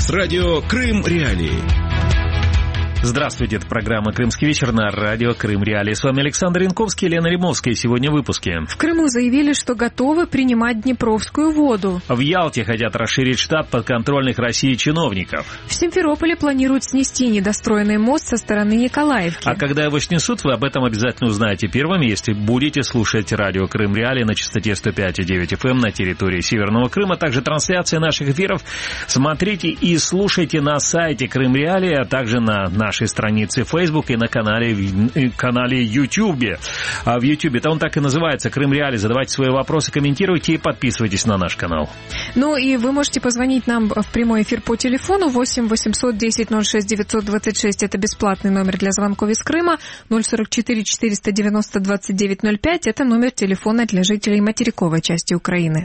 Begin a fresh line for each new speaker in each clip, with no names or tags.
Радио Крым Реалии.
Здравствуйте, это программа «Крымский вечер» на радио Крым Реалии. С вами Александр Янковский и Лена Римовская. Сегодня в выпуске.
В Крыму заявили, что готовы принимать днепровскую воду.
В Ялте хотят расширить штат подконтрольных России чиновников.
В Симферополе планируют снести недостроенный мост со стороны Николаевки.
А когда его снесут, вы об этом обязательно узнаете первыми, если будете слушать радио Крым Реалии на частоте 105,9 FM на территории Северного Крыма. Также трансляции наших эфиров смотрите и слушайте на сайте Крым Реалии, а также на нашей странице Facebook и на канале YouTube. А в YouTube это он так и называется, Крым Реалии. Задавайте свои вопросы, комментируйте и подписывайтесь на наш канал.
Ну и вы можете позвонить нам в прямой эфир по телефону 8 800 10 06 926. Это бесплатный номер для звонков из Крыма. 044 490 29 05. Это номер телефона для жителей материковой части Украины.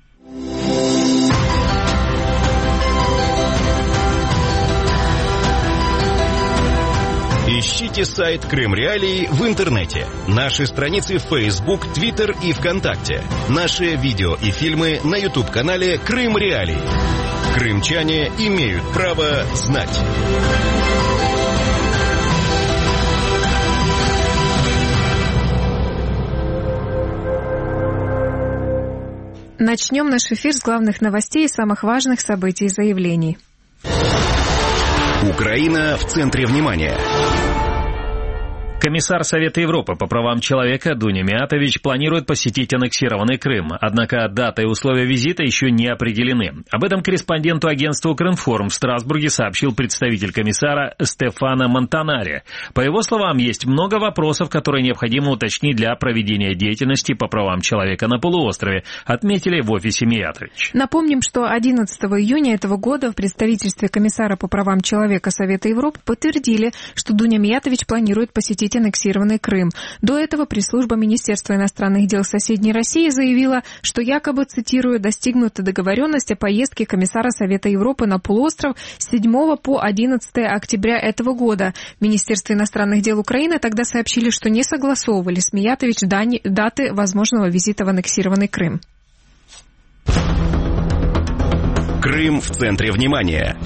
Ищите сайт Крым Реалии в интернете. Наши страницы в Facebook, Twitter и ВКонтакте. Наши видео и фильмы на YouTube-канале Крым Реалии. Крымчане имеют право знать.
Начнем наш эфир с главных новостей и самых важных событий и заявлений.
Украина в центре внимания.
Комиссар Совета Европы по правам человека Дуня Миятович планирует посетить аннексированный Крым. Однако дата и условия визита еще не определены. Об этом корреспонденту агентства «Укринформ» в Страсбурге сообщил представитель комиссара Стефано Монтанари. По его словам, есть много вопросов, которые необходимо уточнить для проведения деятельности по правам человека на полуострове, отметили в офисе Миятович.
Напомним, что 11 июня этого года в представительстве комиссара по правам человека Совета Европы подтвердили, что Дуня Миятович планирует посетить аннексированный Крым. До этого пресс-служба Министерства иностранных дел соседней России заявила, что якобы, цитирую, достигнута договоренность о поездке комиссара Совета Европы на полуостров с 7 по 11 октября этого года. В Министерстве иностранных дел Украины тогда сообщили, что не согласовывали с Миятович даты возможного визита в аннексированный Крым.
Крым в центре внимания.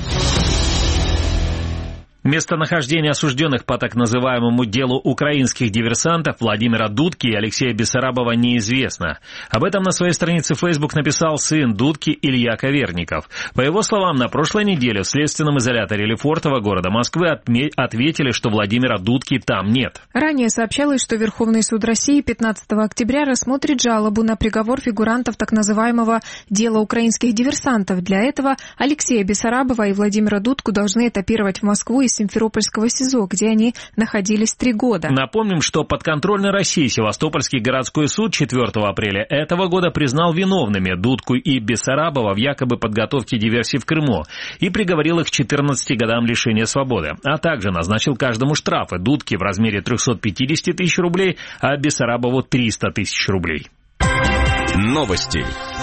Местонахождение осужденных по так называемому делу украинских диверсантов Владимира Дудки и Алексея Бессарабова неизвестно. Об этом на своей странице Facebook написал сын Дудки Илья Коверников. По его словам, на прошлой неделе в следственном изоляторе Лефортово города Москвы ответили, что Владимира Дудки там нет.
Ранее сообщалось, что Верховный суд России 15 октября рассмотрит жалобу на приговор фигурантов так называемого дела украинских диверсантов. Для этого Алексея Бессарабова и Владимира Дудку должны этапировать в Москву из Симферопольского СИЗО, где они находились 3 года.
Напомним, что подконтрольный России Севастопольский городской суд 4 апреля этого года признал виновными Дудку и Бессарабова в якобы подготовке диверсии в Крыму и приговорил их к 14 годам лишения свободы, а также назначил каждому штрафы: Дудке в размере 350 тысяч рублей, а Бессарабову 300 тысяч рублей.
Новости.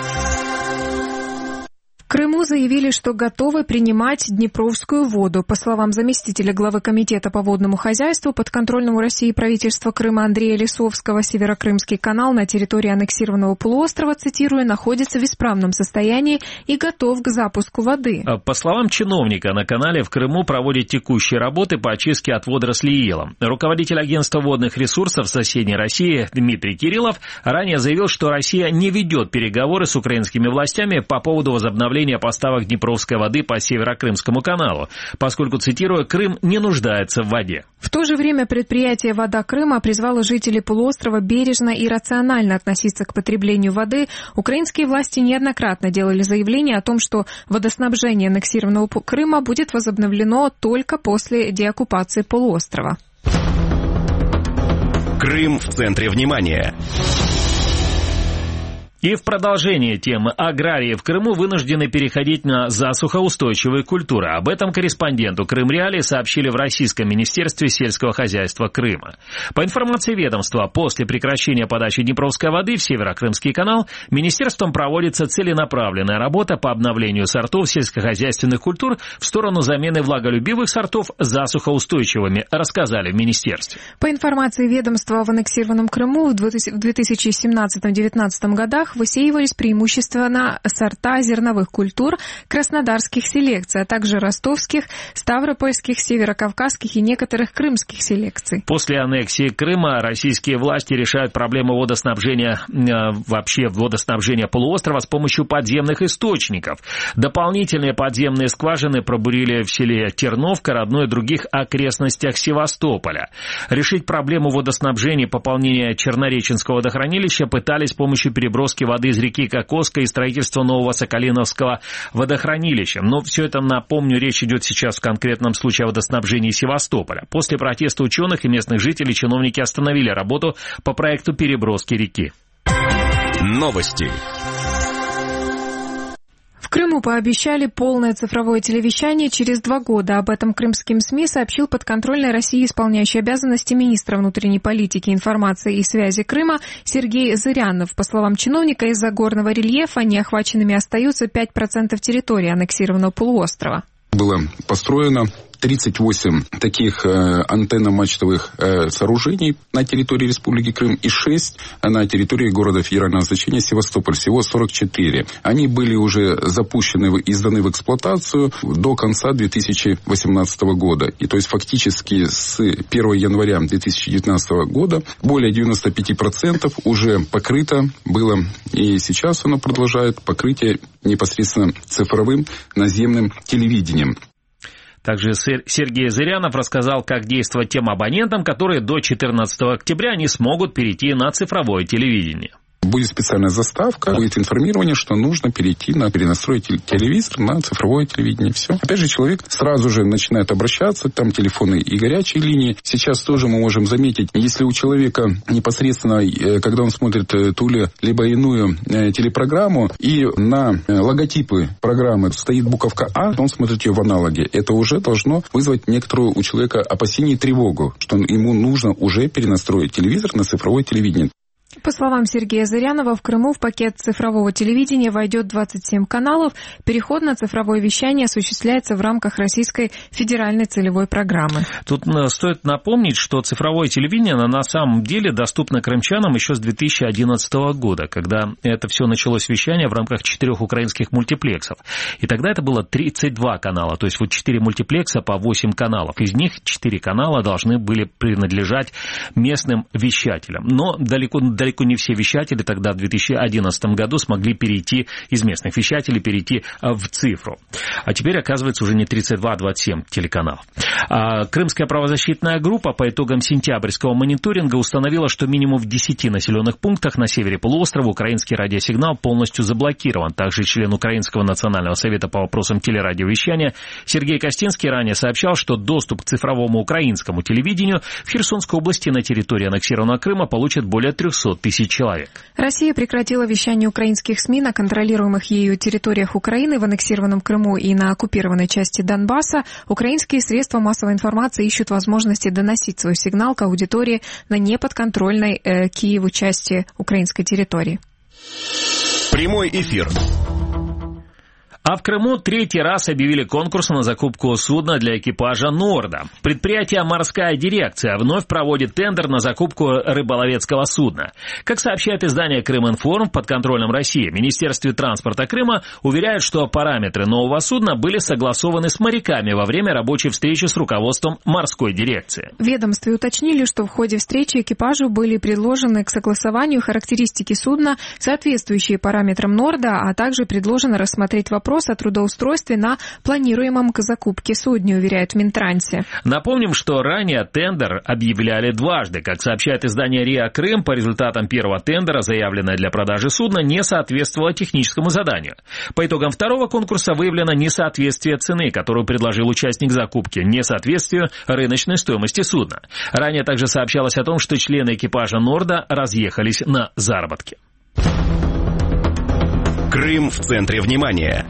В Крыму заявили, что готовы принимать днепровскую воду. По словам заместителя главы комитета по водному хозяйству подконтрольному России правительства Крыма Андрея Лисовского, Северокрымский канал на территории аннексированного полуострова, цитирую, находится в исправном состоянии и готов к запуску воды.
По словам чиновника, на канале в Крыму проводят текущие работы по очистке от водорослей ила. Руководитель агентства водных ресурсов соседней России Дмитрий Кириллов ранее заявил, что Россия не ведет переговоры с украинскими властями по поводу возобновления поставок днепровской воды по Северокрымскому каналу, поскольку, цитирую, Крым не нуждается в воде.
В то же время предприятие «Вода Крыма» призвало жителей полуострова бережно и рационально относиться к потреблению воды. Украинские власти неоднократно делали заявление о том, что водоснабжение аннексированного Крыма будет возобновлено только после деоккупации полуострова.
Крым в центре внимания.
И в продолжение темы аграрии в Крыму вынуждены переходить на засухоустойчивые культуры. Об этом корреспонденту Крым Реалии сообщили в Российском министерстве сельского хозяйства Крыма. По информации ведомства, после прекращения подачи Днепровской воды в Северокрымский канал министерством проводится целенаправленная работа по обновлению сортов сельскохозяйственных культур в сторону замены влаголюбивых сортов засухоустойчивыми, рассказали в министерстве.
По информации ведомства, в аннексированном Крыму в 2017-2019 годах которых высеивались преимущественно сорта зерновых культур краснодарских селекций, а также ростовских, ставропольских, северокавказских и некоторых крымских селекций.
После аннексии Крыма российские власти решают проблему водоснабжения полуострова с помощью подземных источников. Дополнительные подземные скважины пробурили в селе Терновка, Родной и других окрестностях Севастополя. Решить проблему водоснабжения и пополнения Чернореченского водохранилища пытались с помощью переброски воды из реки Кокоска и строительства нового Соколиновского водохранилища. Но все это, напомню, речь идет сейчас в конкретном случае о водоснабжении Севастополя. После протеста ученых и местных жителей чиновники остановили работу по проекту переброски реки.
Новости.
В Крыму пообещали полное цифровое телевещание через 2 года. Об этом крымским СМИ сообщил подконтрольной России исполняющий обязанности министра внутренней политики, информации и связи Крыма Сергей Зырянов. По словам чиновника, из-за горного рельефа неохваченными остаются 5% территории аннексированного полуострова.
Было построено 38 таких антенно-мачтовых сооружений на территории Республики Крым и 6 на территории города федерального значения Севастополь. Всего 44. Они были уже запущены и сданы в эксплуатацию до конца 2018 года. И то есть фактически с 1 января 2019 года более 95% уже покрыто было. И сейчас оно продолжает покрытие непосредственно цифровым наземным телевидением.
Также Сергей Зырянов рассказал, как действовать тем абонентам, которые до 14 октября не смогут перейти на цифровое телевидение.
Будет специальная заставка, будет информирование, что нужно перенастроить телевизор на цифровое телевидение. Все. Опять же, человек сразу же начинает обращаться, там телефоны и горячие линии. Сейчас тоже мы можем заметить, если у человека непосредственно, когда он смотрит ту либо иную телепрограмму, и на логотипы программы стоит буковка А, он смотрит ее в аналоге. Это уже должно вызвать некоторую у человека опасение и тревогу, что ему нужно уже перенастроить телевизор на цифровое телевидение.
По словам Сергея Зырянова, в Крыму в пакет цифрового телевидения войдет 27 каналов. Переход на цифровое вещание осуществляется в рамках Российской федеральной целевой программы.
Тут стоит напомнить, что цифровое телевидение на самом деле доступно крымчанам еще с 2011 года, когда это все началось вещание в рамках 4 украинских мультиплексов. И тогда это было 32 канала, то есть вот 4 мультиплекса по 8 каналов. Из них 4 канала должны были принадлежать местным вещателям. Но далеко не все вещатели тогда в 2011 году смогли перейти из местных вещателей в цифру. А теперь, оказывается, уже не 32, а 27 телеканалов. Крымская правозащитная группа по итогам сентябрьского мониторинга установила, что минимум в 10 населенных пунктах на севере полуострова украинский радиосигнал полностью заблокирован. Также член Украинского национального совета по вопросам телерадиовещания Сергей Костинский ранее сообщал, что доступ к цифровому украинскому телевидению в Херсонской области на территории аннексированного Крыма получат более 300 тысяч человек.
Россия прекратила вещание украинских СМИ на контролируемых ею территориях Украины, в аннексированном Крыму и на оккупированной части Донбасса. Украинские средства массовой информации ищут возможности доносить свой сигнал к аудитории на неподконтрольной Киеву части украинской территории.
Прямой эфир.
А в Крыму 3-й раз объявили конкурс на закупку судна для экипажа «Норда». Предприятие «Морская дирекция» вновь проводит тендер на закупку рыболовецкого судна. Как сообщает издание «Крыминформ», в подконтрольном России Министерстве транспорта Крыма уверяют, что параметры нового судна были согласованы с моряками во время рабочей встречи с руководством «Морской дирекции».
В ведомстве уточнили, что в ходе встречи экипажу были предложены к согласованию характеристики судна, соответствующие параметрам «Норда», а также предложено рассмотреть вопрос о трудоустройстве на планируемом к закупке судне, уверяют в Минтрансе.
Напомним, что ранее тендер объявляли дважды. Как сообщает издание РИА Крым, по результатам первого тендера заявленное для продажи судна не соответствовало техническому заданию. По итогам второго конкурса выявлено несоответствие цены, которую предложил участник закупки, несоответствию рыночной стоимости судна. Ранее также сообщалось о том, что члены экипажа «Норда» разъехались на заработки.
Крым в центре внимания.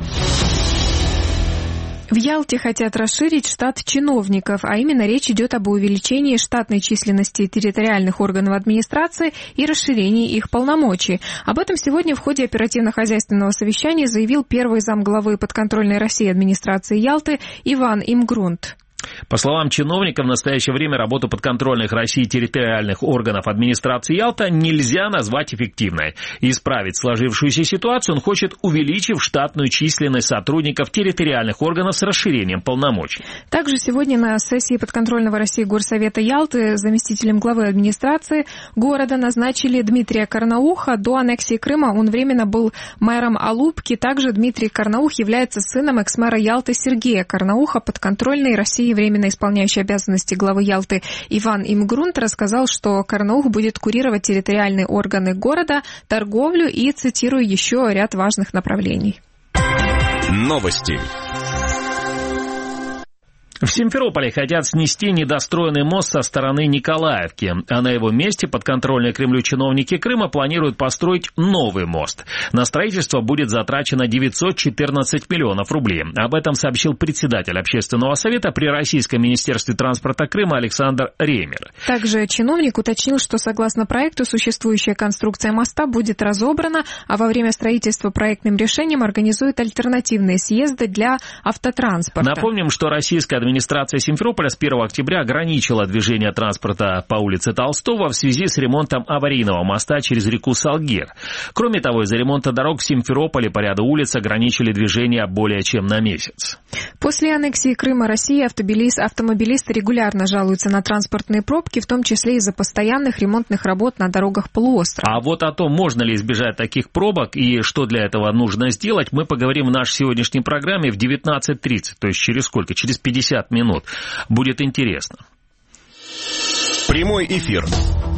В Ялте хотят расширить штат чиновников, а именно речь идет об увеличении штатной численности территориальных органов администрации и расширении их полномочий. Об этом сегодня в ходе оперативно-хозяйственного совещания заявил первый замглавы подконтрольной России администрации Ялты Иван Имгрунт.
По словам чиновника, в настоящее время работу подконтрольных России территориальных органов администрации Ялта нельзя назвать эффективной. Исправить сложившуюся ситуацию он хочет, увеличив штатную численность сотрудников территориальных органов с расширением полномочий.
Также сегодня на сессии подконтрольного России Горсовета Ялты заместителем главы администрации города назначили Дмитрия Карнауха. До аннексии Крыма он временно был мэром Алупки. Также Дмитрий Карнаух является сыном экс-мэра Ялты Сергея Карнауха. Подконтрольный России временно исполняющий обязанности главы Ялты Иван Имгрунт рассказал, что Карнаух будет курировать территориальные органы города, торговлю и, цитирую, еще ряд важных направлений.
Новости.
В Симферополе хотят снести недостроенный мост со стороны Николаевки, а на его месте подконтрольные Кремлю чиновники Крыма планируют построить новый мост. На строительство будет затрачено 914 миллионов рублей. Об этом сообщил председатель Общественного совета при Российском министерстве транспорта Крыма Александр Ремер.
Также чиновник уточнил, что согласно проекту существующая конструкция моста будет разобрана, а во время строительства проектным решением организуют альтернативные съезды для автотранспорта.
Напомним, что российская администрация Симферополя с 1 октября ограничила движение транспорта по улице Толстого в связи с ремонтом аварийного моста через реку Салгир. Кроме того, из-за ремонта дорог в Симферополе по ряду улиц ограничили движение более чем на месяц.
После аннексии Крыма России автомобилисты регулярно жалуются на транспортные пробки, в том числе из-за постоянных ремонтных работ на дорогах полуострова.
А вот о том, можно ли избежать таких пробок и что для этого нужно сделать, мы поговорим в нашей сегодняшней программе в 19:30, то есть через сколько? Через 50 минут. Будет интересно.
Прямой эфир.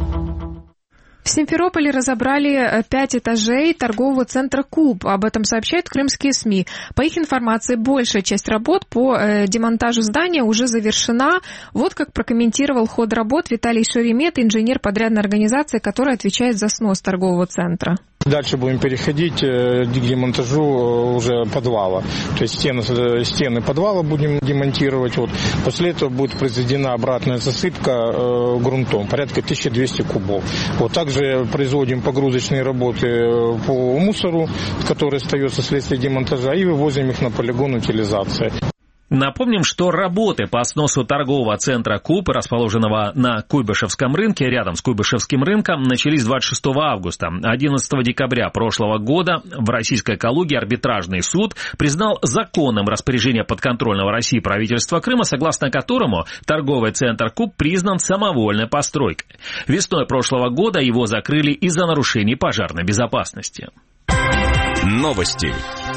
В Симферополе разобрали 5 этажей торгового центра «Куб». Об этом сообщают крымские СМИ. По их информации, большая часть работ по демонтажу здания уже завершена. Вот как прокомментировал ход работ Виталий Шеремет, инженер подрядной организации, которая отвечает за снос торгового центра.
Дальше будем переходить к демонтажу уже подвала. То есть стены подвала будем демонтировать. Вот. После этого будет произведена обратная засыпка грунтом, порядка 1200 кубов. Вот. Также производим погрузочные работы по мусору, который остается вследствие демонтажа, и вывозим их на полигон утилизации.
Напомним, что работы по сносу торгового центра «Куб», расположенного на Куйбышевском рынке, рядом с Куйбышевским рынком, начались 26 августа. 11 декабря прошлого года в Российской Калуге арбитражный суд признал законным распоряжение подконтрольного России правительства Крыма, согласно которому торговый центр «Куб» признан самовольной постройкой. Весной прошлого года его закрыли из-за нарушений пожарной безопасности.
Новости.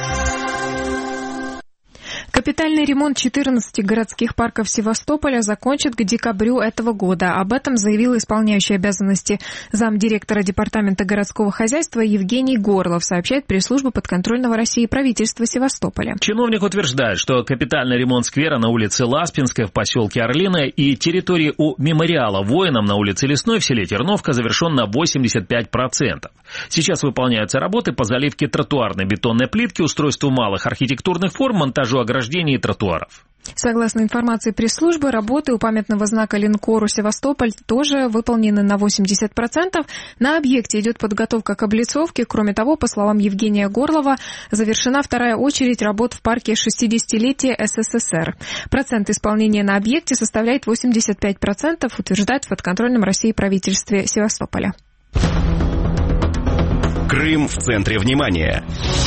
Капитальный ремонт 14 городских парков Севастополя закончат к декабрю этого года. Об этом заявил исполняющий обязанности замдиректора Департамента городского хозяйства Евгений Горлов, сообщает пресс-служба подконтрольного России правительства Севастополя.
Чиновник утверждает, что капитальный ремонт сквера на улице Ласпинской в поселке Орлиное и территории у мемориала воинам на улице Лесной в селе Терновка завершен на 85%. Сейчас выполняются работы по заливке тротуарной бетонной плитки, устройству малых архитектурных форм, монтажу ограждений и тротуаров.
Согласно информации пресс-службы, работы у памятного знака линкору «Севастополь» тоже выполнены на 80%. На объекте идет подготовка к облицовке. Кроме того, по словам Евгения Горлова, завершена вторая очередь работ в парке 60-летия СССР. Процент исполнения на объекте составляет 85%, утверждает в подконтрольном России правительстве Севастополя.
Крым в центре внимания.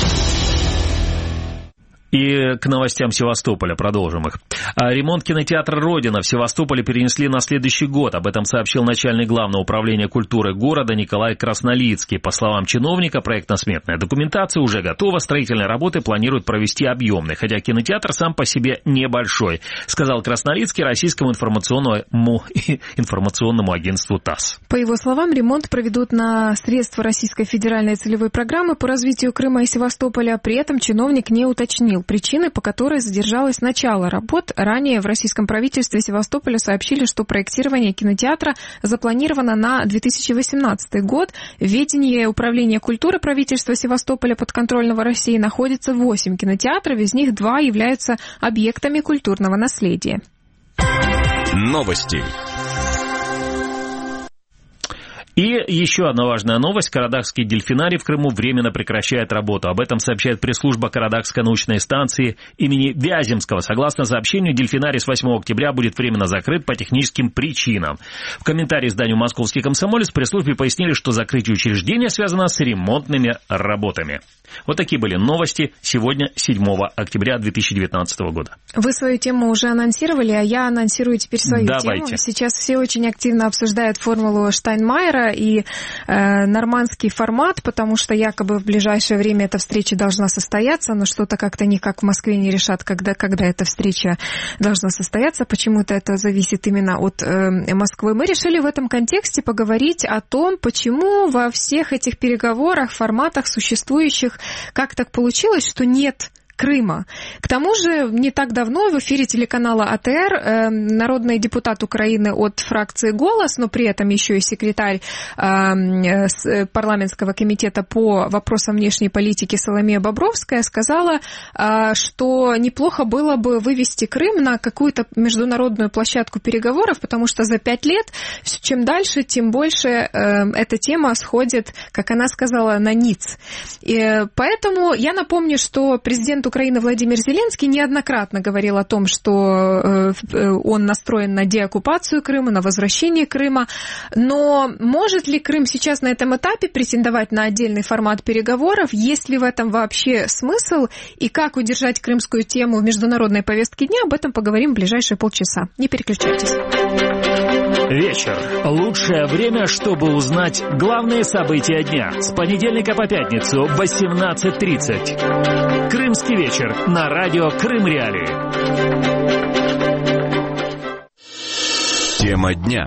И к новостям Севастополя, продолжим их. Ремонт кинотеатра «Родина» в Севастополе перенесли на следующий год. Об этом сообщил начальник Главного управления культуры города Николай Краснолицкий. По словам чиновника, проектно-сметная документация уже готова. Строительные работы планируют провести объемные, хотя кинотеатр сам по себе небольшой, сказал Краснолицкий российскому информационному агентству ТАСС.
По его словам, ремонт проведут на средства Российской федеральной целевой программы по развитию Крыма и Севастополя. При этом чиновник не уточнил причины, по которой задержалось начало работ. Ранее в российском правительстве Севастополя сообщили, что проектирование кинотеатра запланировано на 2018 год. В ведении Управления культуры правительства Севастополя подконтрольного России находится 8 кинотеатров, из них 2 являются объектами культурного наследия.
Новости.
И еще одна важная новость. Карадакский дельфинарий в Крыму временно прекращает работу. Об этом сообщает пресс-служба Карадакской научной станции имени Вяземского. Согласно сообщению, дельфинарий с 8 октября будет временно закрыт по техническим причинам. В комментарии изданию «Московский комсомолец» в пресс-службе пояснили, что закрытие учреждения связано с ремонтными работами. Вот такие были новости сегодня, 7 октября 2019 года.
Вы свою тему уже анонсировали, а я анонсирую теперь свою
Давайте.
тему. Сейчас все очень активно обсуждают формулу Штайнмайера и нормандский формат, потому что якобы в ближайшее время эта встреча должна состояться, но что-то как-то никак в Москве не решат, когда эта встреча должна состояться. Почему-то это зависит именно от Москвы. Мы решили в этом контексте поговорить о том, почему во всех этих переговорах, форматах существующих, как так получилось, что нет Крыма. К тому же, не так давно в эфире телеканала АТР народный депутат Украины от фракции «Голос», но при этом еще и секретарь парламентского комитета по вопросам внешней политики Соломея Бобровская сказала, что неплохо было бы вывести Крым на какую-то международную площадку переговоров, потому что за 5 лет, чем дальше, тем больше эта тема сходит, как она сказала, на ниц. И поэтому я напомню, что президент Украины Владимир Зеленский неоднократно говорил о том, что он настроен на деоккупацию Крыма, на возвращение Крыма. Но может ли Крым сейчас на этом этапе претендовать на отдельный формат переговоров? Есть ли в этом вообще смысл? И как удержать крымскую тему в международной повестке дня? Об этом поговорим в ближайшие полчаса. Не переключайтесь.
Вечер. Лучшее время, чтобы узнать главные события дня. С понедельника по пятницу в 18:30. Крымский вечер на радио Крым Реалии.
Тема дня.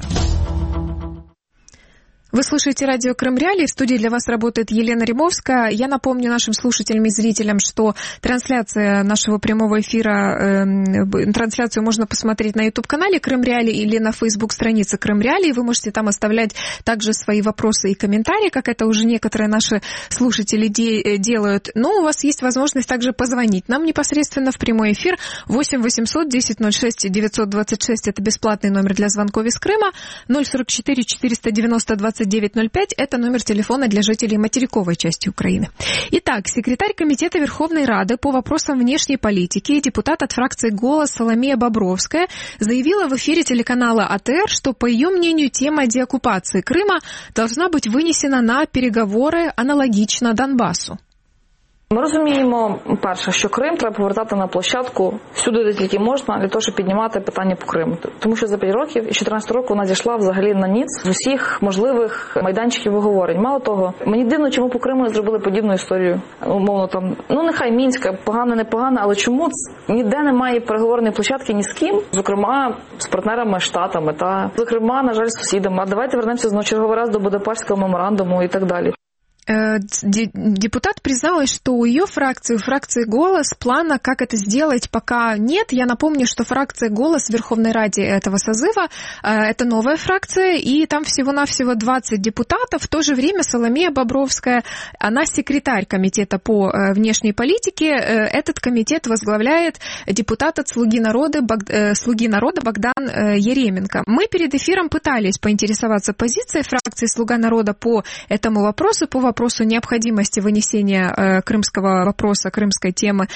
Вы слушаете радио Крым Реалии. В студии для вас работает Елена Римовская. Я напомню нашим слушателям и зрителям, что трансляция нашего прямого эфира, трансляцию можно посмотреть на YouTube-канале Крым Реалии или на Facebook-странице Крым Реалии. Вы можете там оставлять также свои вопросы и комментарии, как это уже некоторые наши слушатели делают. Но у вас есть возможность также позвонить нам непосредственно в прямой эфир 8 800 10 06 926. Это бесплатный номер для звонков из Крыма. 044 490 2905 – это номер телефона для жителей материковой части Украины. Итак, секретарь Комитета Верховной Рады по вопросам внешней политики и депутат от фракции «Голос» Соломея Бобровская заявила в эфире телеканала АТР, что, по ее мнению, тема деоккупации Крыма должна быть вынесена на переговоры аналогично Донбасу.
Ми розуміємо, перше, що Крим треба повертати на площадку всюди, де тільки можна, для того, щоб піднімати питання по Криму. Тому що за 5 років, і 2014 року вона зійшла взагалі на ніц з усіх можливих майданчиків виговорень. Мало того, мені дивно, чому по Криму не зробили подібну історію. Умовно там, нехай Мінська, погана, не погана, але чому ніде немає переговорної площадки ні з ким, зокрема, з партнерами, Штатами, та, зокрема, на жаль, з сусідами. А давайте вернемося знову черговий раз до Будапештського меморандуму і так далі.
Депутат призналась, что у ее фракции, у фракции «Голос», плана, как это сделать, пока нет. Я напомню, что фракция «Голос» в Верховной Раде этого созыва – это новая фракция, и там всего-навсего 20 депутатов. В то же время Соломея Бобровская, она секретарь Комитета по внешней политике. Этот комитет возглавляет депутат от «Слуги народа» Богдан Еременко. Мы перед эфиром пытались поинтересоваться позицией фракции «Слуга народа» по этому вопросу, по вопросу необходимости вынесения крымского вопроса, крымской темы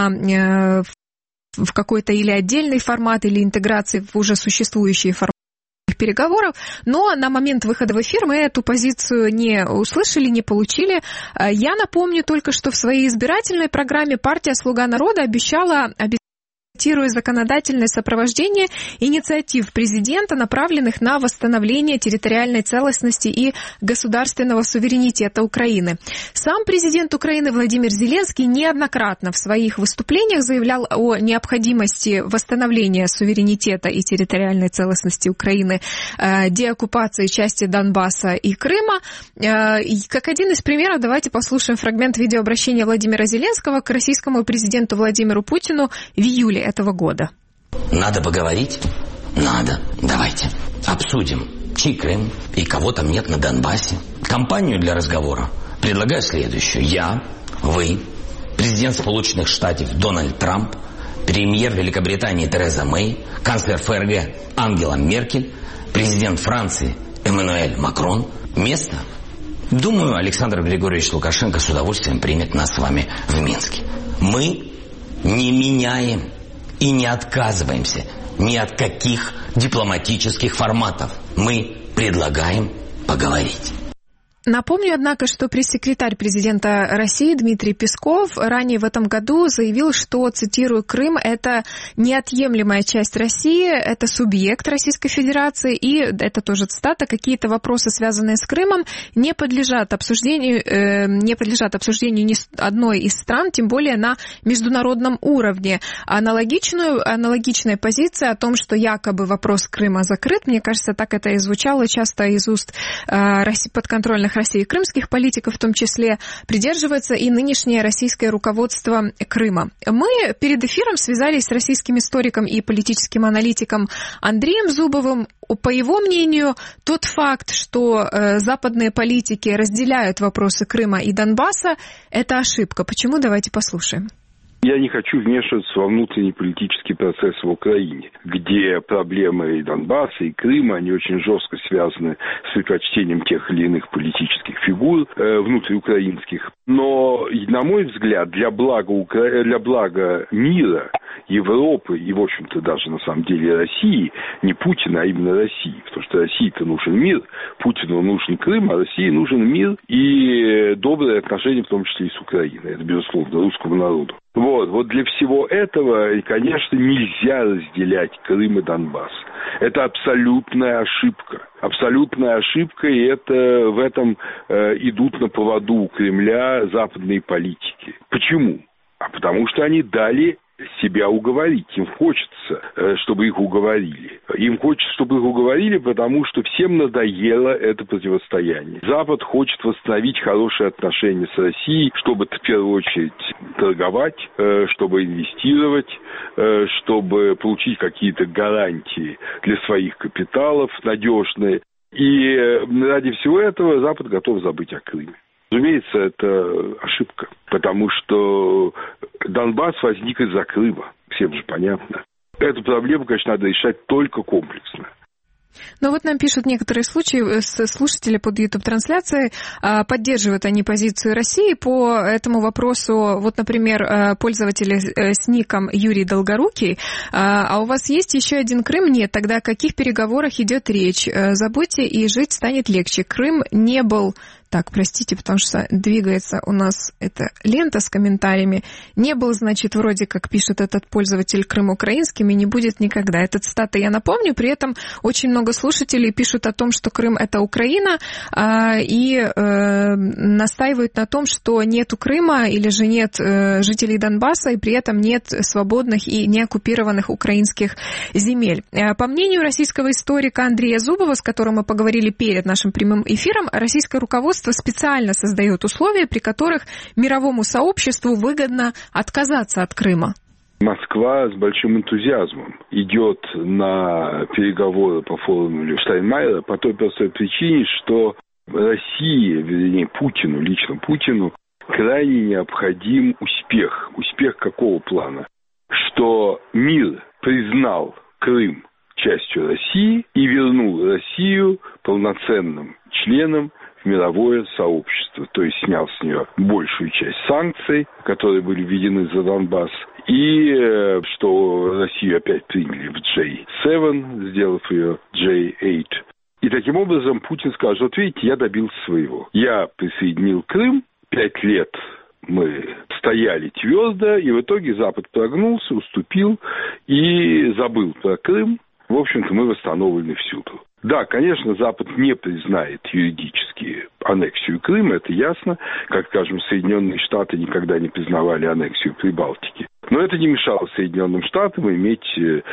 в какой-то или отдельный формат, или интеграции в уже существующие форматы переговоров, но на момент выхода в эфир мы эту позицию не услышали, не получили. Я напомню только, что в своей избирательной программе партия «Слуга народа» обещала законодательное сопровождение инициатив президента, направленных на восстановление территориальной целостности и государственного суверенитета Украины. Сам президент Украины Владимир Зеленский неоднократно в своих выступлениях заявлял о необходимости восстановления суверенитета и территориальной целостности Украины, деоккупации части Донбасса и Крыма. И как один из примеров, давайте послушаем фрагмент видеообращения Владимира Зеленского к российскому президенту Владимиру Путину в июле этого года.
Надо поговорить? Надо. Давайте обсудим, чей Крым и кого там нет на Донбассе. Компанию для разговора предлагаю следующую. Я, вы, президент Сполучених Штатів Дональд Трамп, премьер Великобритании Тереза Мэй, канцлер ФРГ Ангела Меркель, президент Франции Эммануэль Макрон, место? Думаю, Александр Григорьевич Лукашенко с удовольствием примет нас с вами в Минске. Мы не меняем и не отказываемся ни от каких дипломатических форматов. Мы предлагаем поговорить.
Напомню, однако, что пресс-секретарь президента России Дмитрий Песков ранее в этом году заявил, что, цитирую, «Крым – это неотъемлемая часть России, это субъект Российской Федерации», и, это тоже цитата, «какие-то вопросы, связанные с Крымом, не подлежат обсуждению ни одной из стран, тем более на международном уровне». Аналогичная позиция о том, что якобы вопрос Крыма закрыт, мне кажется, так это и звучало часто из уст подконтрольных России крымских политиков в том числе, придерживается и нынешнее российское руководство Крыма. Мы перед эфиром связались с российским историком и политическим аналитиком Андреем Зубовым. По его мнению, тот факт, что западные политики разделяют вопросы Крыма и Донбасса, это ошибка. Почему? Давайте послушаем.
Я не хочу вмешиваться во внутренний политический процесс в Украине, где проблемы и Донбасса, и Крыма, они очень жестко связаны с предпочтением тех или иных политических фигур внутриукраинских. Но, на мой взгляд, для блага мира, Европы и, в общем-то, даже на самом деле России, не Путина, а именно России, потому что России-то нужен мир, Путину нужен Крым, а России нужен мир и добрые отношения, в том числе и с Украиной. Это, безусловно, русскому народу. Вот для всего этого, конечно, нельзя разделять Крым и Донбасс. Это абсолютная ошибка. Абсолютная ошибка, и в этом идут на поводу у Кремля западные политики. Почему? Потому что они дали себя уговорить. Им хочется, чтобы их уговорили. Им хочется, чтобы их уговорили, потому что всем надоело это противостояние. Запад хочет восстановить хорошие отношения с Россией, чтобы в первую очередь торговать, чтобы инвестировать, чтобы получить какие-то гарантии для своих капиталов надежные. И ради всего этого Запад готов забыть о Крыме. Разумеется, это ошибка, потому что Донбасс возник из-за Крыма, всем же понятно. Эту проблему, конечно, надо решать только комплексно.
Но вот нам пишут некоторые слушатели под YouTube-трансляцией, поддерживают они позицию России по этому вопросу. Вот, например, пользователь с ником Юрий Долгорукий. А у вас есть еще один Крым? Нет. Тогда о каких переговорах идет речь? Забудьте, и жить станет легче. Крым не был... Так, простите, потому что двигается у нас эта лента с комментариями. Не был, значит, вроде как пишет этот пользователь, Крым украинским, и не будет никогда. Это цитата, я напомню. При этом очень много слушателей пишут о том, что Крым — это Украина, и настаивают на том, что нету Крыма или же нет жителей Донбасса, и при этом нет свободных и неоккупированных украинских земель. По мнению российского историка Андрея Зубова, с которым мы поговорили перед нашим прямым эфиром, российское руководство специально создает условия, при которых мировому сообществу выгодно отказаться от Крыма.
Москва с большим энтузиазмом идет на переговоры по формуле Штайнмайера по той простой причине, что России, вернее Путину, лично Путину, крайне необходим успех. Успех какого плана? Что мир признал Крым частью России и вернул Россию полноценным членом в мировое сообщество, то есть снял с нее большую часть санкций, которые были введены за Донбасс, и что Россию опять приняли в J7, сделав ее J8. И таким образом Путин скажет: вот видите, я добился своего. Я присоединил Крым, 5 лет мы стояли твердо, и в итоге Запад прогнулся, уступил и забыл про Крым. В общем-то, мы восстановлены всюду. Да, конечно, Запад не признает юридически аннексию Крыма, это ясно. Как, скажем, Соединенные Штаты никогда не признавали аннексию Прибалтики. Но это не мешало Соединенным Штатам иметь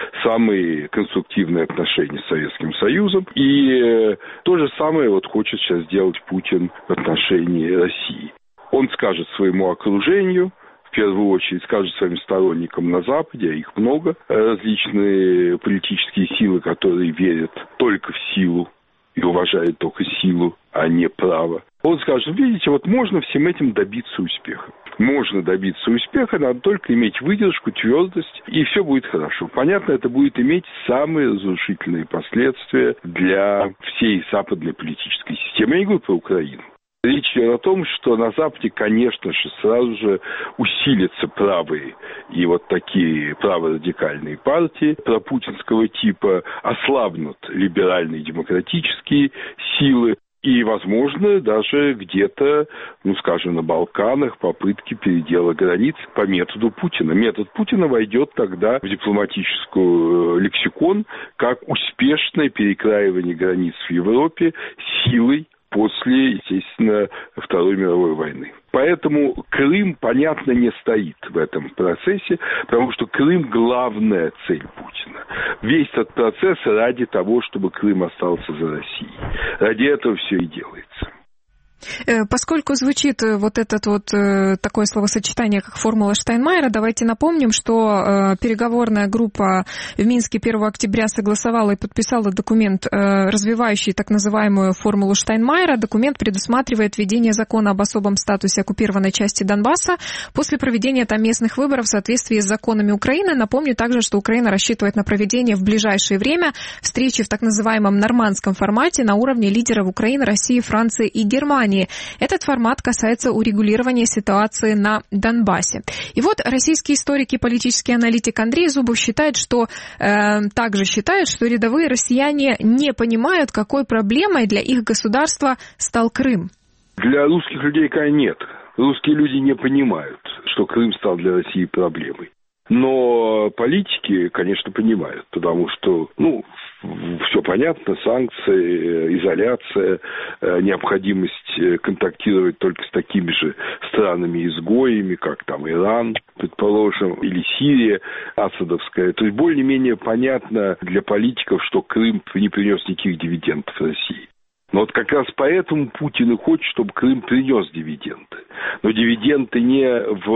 самые конструктивные отношения с Советским Союзом. И то же самое хочет сейчас сделать Путин в отношении России. Он скажет своему окружению, в первую очередь скажет своим сторонникам на Западе, а их много, различные политические силы, которые верят только в силу и уважают только силу, а не право. Он скажет: видите, можно всем этим добиться успеха. можно добиться успеха, надо только иметь выдержку, твердость, и все будет хорошо. Понятно, это будет иметь самые разрушительные последствия для всей западной политической системы. Я не говорю про Украину. Речь идет о том, что на Западе, конечно же, сразу же усилятся правые и вот такие праворадикальные партии пропутинского типа, ослабнут либеральные демократические силы. И, возможно, даже где-то, скажем, на Балканах попытки передела границ по методу Путина. Метод Путина войдет тогда в дипломатический лексикон как успешное перекраивание границ в Европе силой после, естественно, Второй мировой войны. Поэтому Крым, понятно, не стоит в этом процессе, потому что Крым – главная цель Путина. Весь этот процесс ради того, чтобы Крым остался за Россией. Ради этого все и делается.
Поскольку звучит вот это такое словосочетание, как формула Штайнмайера, давайте напомним, что переговорная группа в Минске 1 октября согласовала и подписала документ, развивающий так называемую формулу Штайнмайера. Документ предусматривает введение закона об особом статусе оккупированной части Донбасса после проведения там местных выборов в соответствии с законами Украины. Напомню также, что Украина рассчитывает на проведение в ближайшее время встречи в так называемом нормандском формате на уровне лидеров Украины, России, Франции и Германии. Этот формат касается урегулирования ситуации на Донбассе. И вот российский историк и политический аналитик Андрей Зубов также считает, что рядовые россияне не понимают, какой проблемой для их государства стал Крым.
Для русских людей, конечно, нет. Русские люди не понимают, что Крым стал для России проблемой. Но политики, конечно, понимают, потому что, все понятно, санкции, изоляция, необходимость контактировать только с такими же странами-изгоями, как там Иран, предположим, или Сирия асадовская. То есть более-менее понятно для политиков, что Крым не принес никаких дивидендов России. Но вот как раз поэтому Путин и хочет, чтобы Крым принес дивиденды. Но дивиденды не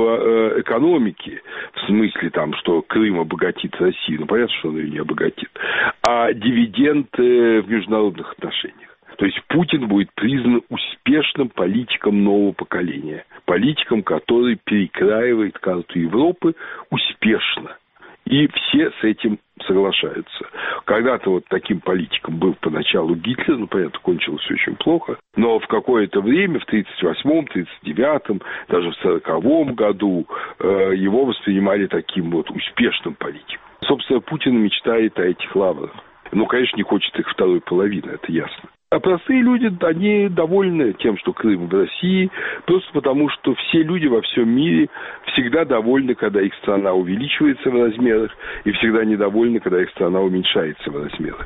в экономике, в смысле там, что Крым обогатит Россию. Понятно, что он ее не обогатит. А дивиденды в международных отношениях. То есть Путин будет признан успешным политиком нового поколения. Политиком, который перекраивает карту Европы успешно. И все с этим соглашаются. Когда-то вот таким политиком был поначалу Гитлер, понятно, кончилось все очень плохо, но в какое-то время, в 1938-м, 1939-м, даже в 1940 году его воспринимали таким вот успешным политиком. Собственно, Путин мечтает о этих лаврах. Конечно, не хочет их второй половины, это ясно. А простые люди, они довольны тем, что Крым в России, просто потому, что все люди во всем мире всегда довольны, когда их страна увеличивается в размерах, и всегда недовольны, когда их страна уменьшается в размерах.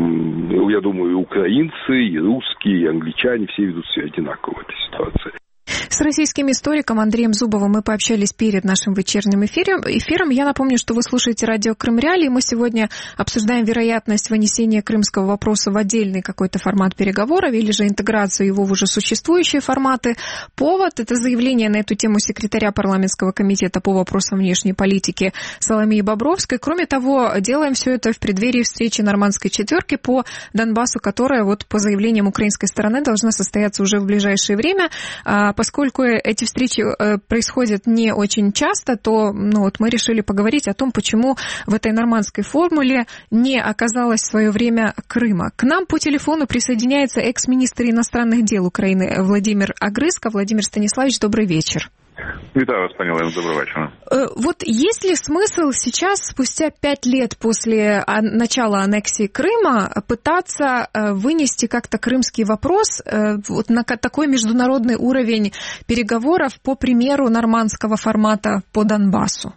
Я думаю, и украинцы, и русские, и англичане, все ведут себя одинаково в этой ситуации.
С российским историком Андреем Зубовым мы пообщались перед нашим вечерним эфиром. Я напомню, что вы слушаете радио Крым Реалии. Мы сегодня обсуждаем вероятность вынесения крымского вопроса в отдельный какой-то формат переговоров или же интеграцию его в уже существующие форматы. Повод – это заявление на эту тему секретаря парламентского комитета по вопросам внешней политики Соломии Бобровской. Кроме того, делаем все это в преддверии встречи Нормандской четверки по Донбассу, которая по заявлениям украинской стороны должна состояться уже в ближайшее время. Поскольку эти встречи происходят не очень часто, то мы решили поговорить о том, почему в этой нормандской формуле не оказалось в свое время Крыма. К нам по телефону присоединяется экс-министр иностранных дел Украины Владимир Огрызко. Владимир Станиславович, добрый вечер.
Витаю вас, пані Олена, доброго вечора.
Вот есть ли смысл сейчас, спустя 5 лет после начала аннексии Крыма, пытаться вынести как-то крымский вопрос на такой международный уровень переговоров по примеру нормандского формата по Донбасу?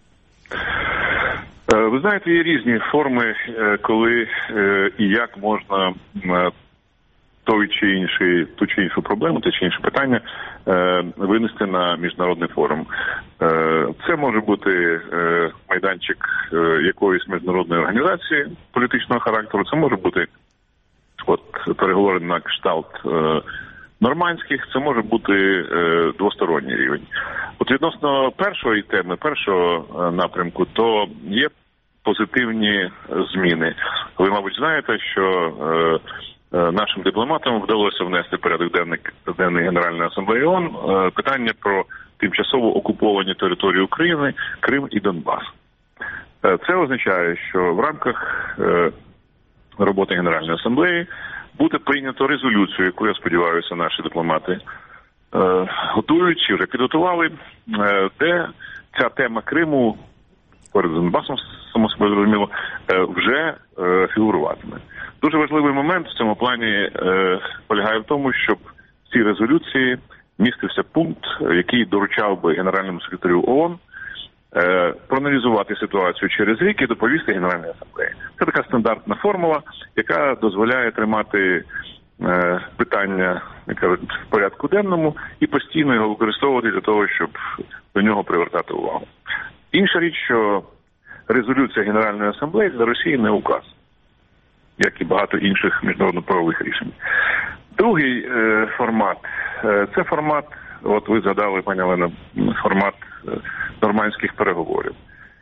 Ви знаєте, є різні форми, коли і як можна ту чи іншу проблему, те чи інше питання винести на міжнародний форум. Це може бути майданчик якоїсь міжнародної організації політичного характеру, це може бути переговори на кшталт нормандських, це може бути двосторонній рівень. Відносно першої теми, першого напрямку, то є позитивні зміни. Ви, мабуть, знаєте, що нашим дипломатам вдалося внести в порядок денний Генеральної асамблеї ООН питання про тимчасово окуповані території України, Крим і Донбас. Це означає, що в рамках роботи Генеральної асамблеї буде прийнято резолюцію, яку, я сподіваюся, наші дипломати готують чи вже підготували, де ця тема Криму перед Донбасом, само собою зрозуміло, вже фігуруватиме. Дуже важливий момент в цьому плані полягає в тому, щоб в цій резолюції містився пункт, який доручав би Генеральному секретарю ООН проаналізувати ситуацію через рік і доповісти Генеральній асамблеї. Це така стандартна формула, яка дозволяє тримати питання, як кажуть, в порядку денному і постійно його використовувати для того, щоб до нього привертати увагу. Інша річ, що резолюція Генеральної асамблеї для Росії не указ, як і багато інших міжнародно-правових рішень. Другий формат – це формат, от ви згадали, пані Олена, формат нормандських переговорів.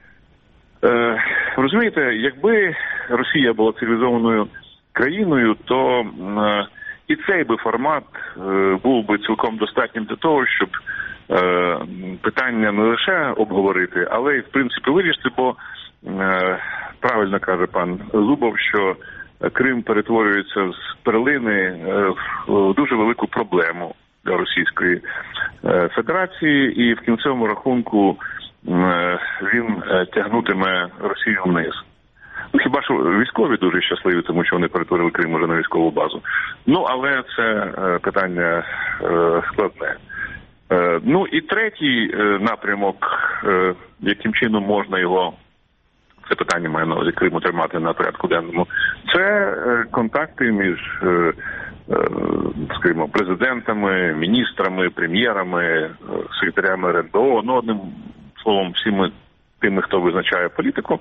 Розумієте, якби Росія була цивілізованою країною, то і цей би формат був би цілком достатнім для того, щоб питання не лише обговорити, але й, в принципі, вирішити, бо правильно каже пан Зубов, що Крим перетворюється з перлини в дуже велику проблему для Російської Федерації, і в кінцевому рахунку він тягнутиме Росію вниз. Ну, хіба що військові дуже щасливі, тому що вони перетворили Крим уже на військову базу. Ну, але це питання складне. Ну, і третій напрямок, яким чином можна його, це питання має на увазі Криму, тримати на порядку денному, це контакти між, скажімо, президентами, міністрами, прем'єрами, секретарями РНБО, ну, одним словом, всіми тими, хто визначає політику,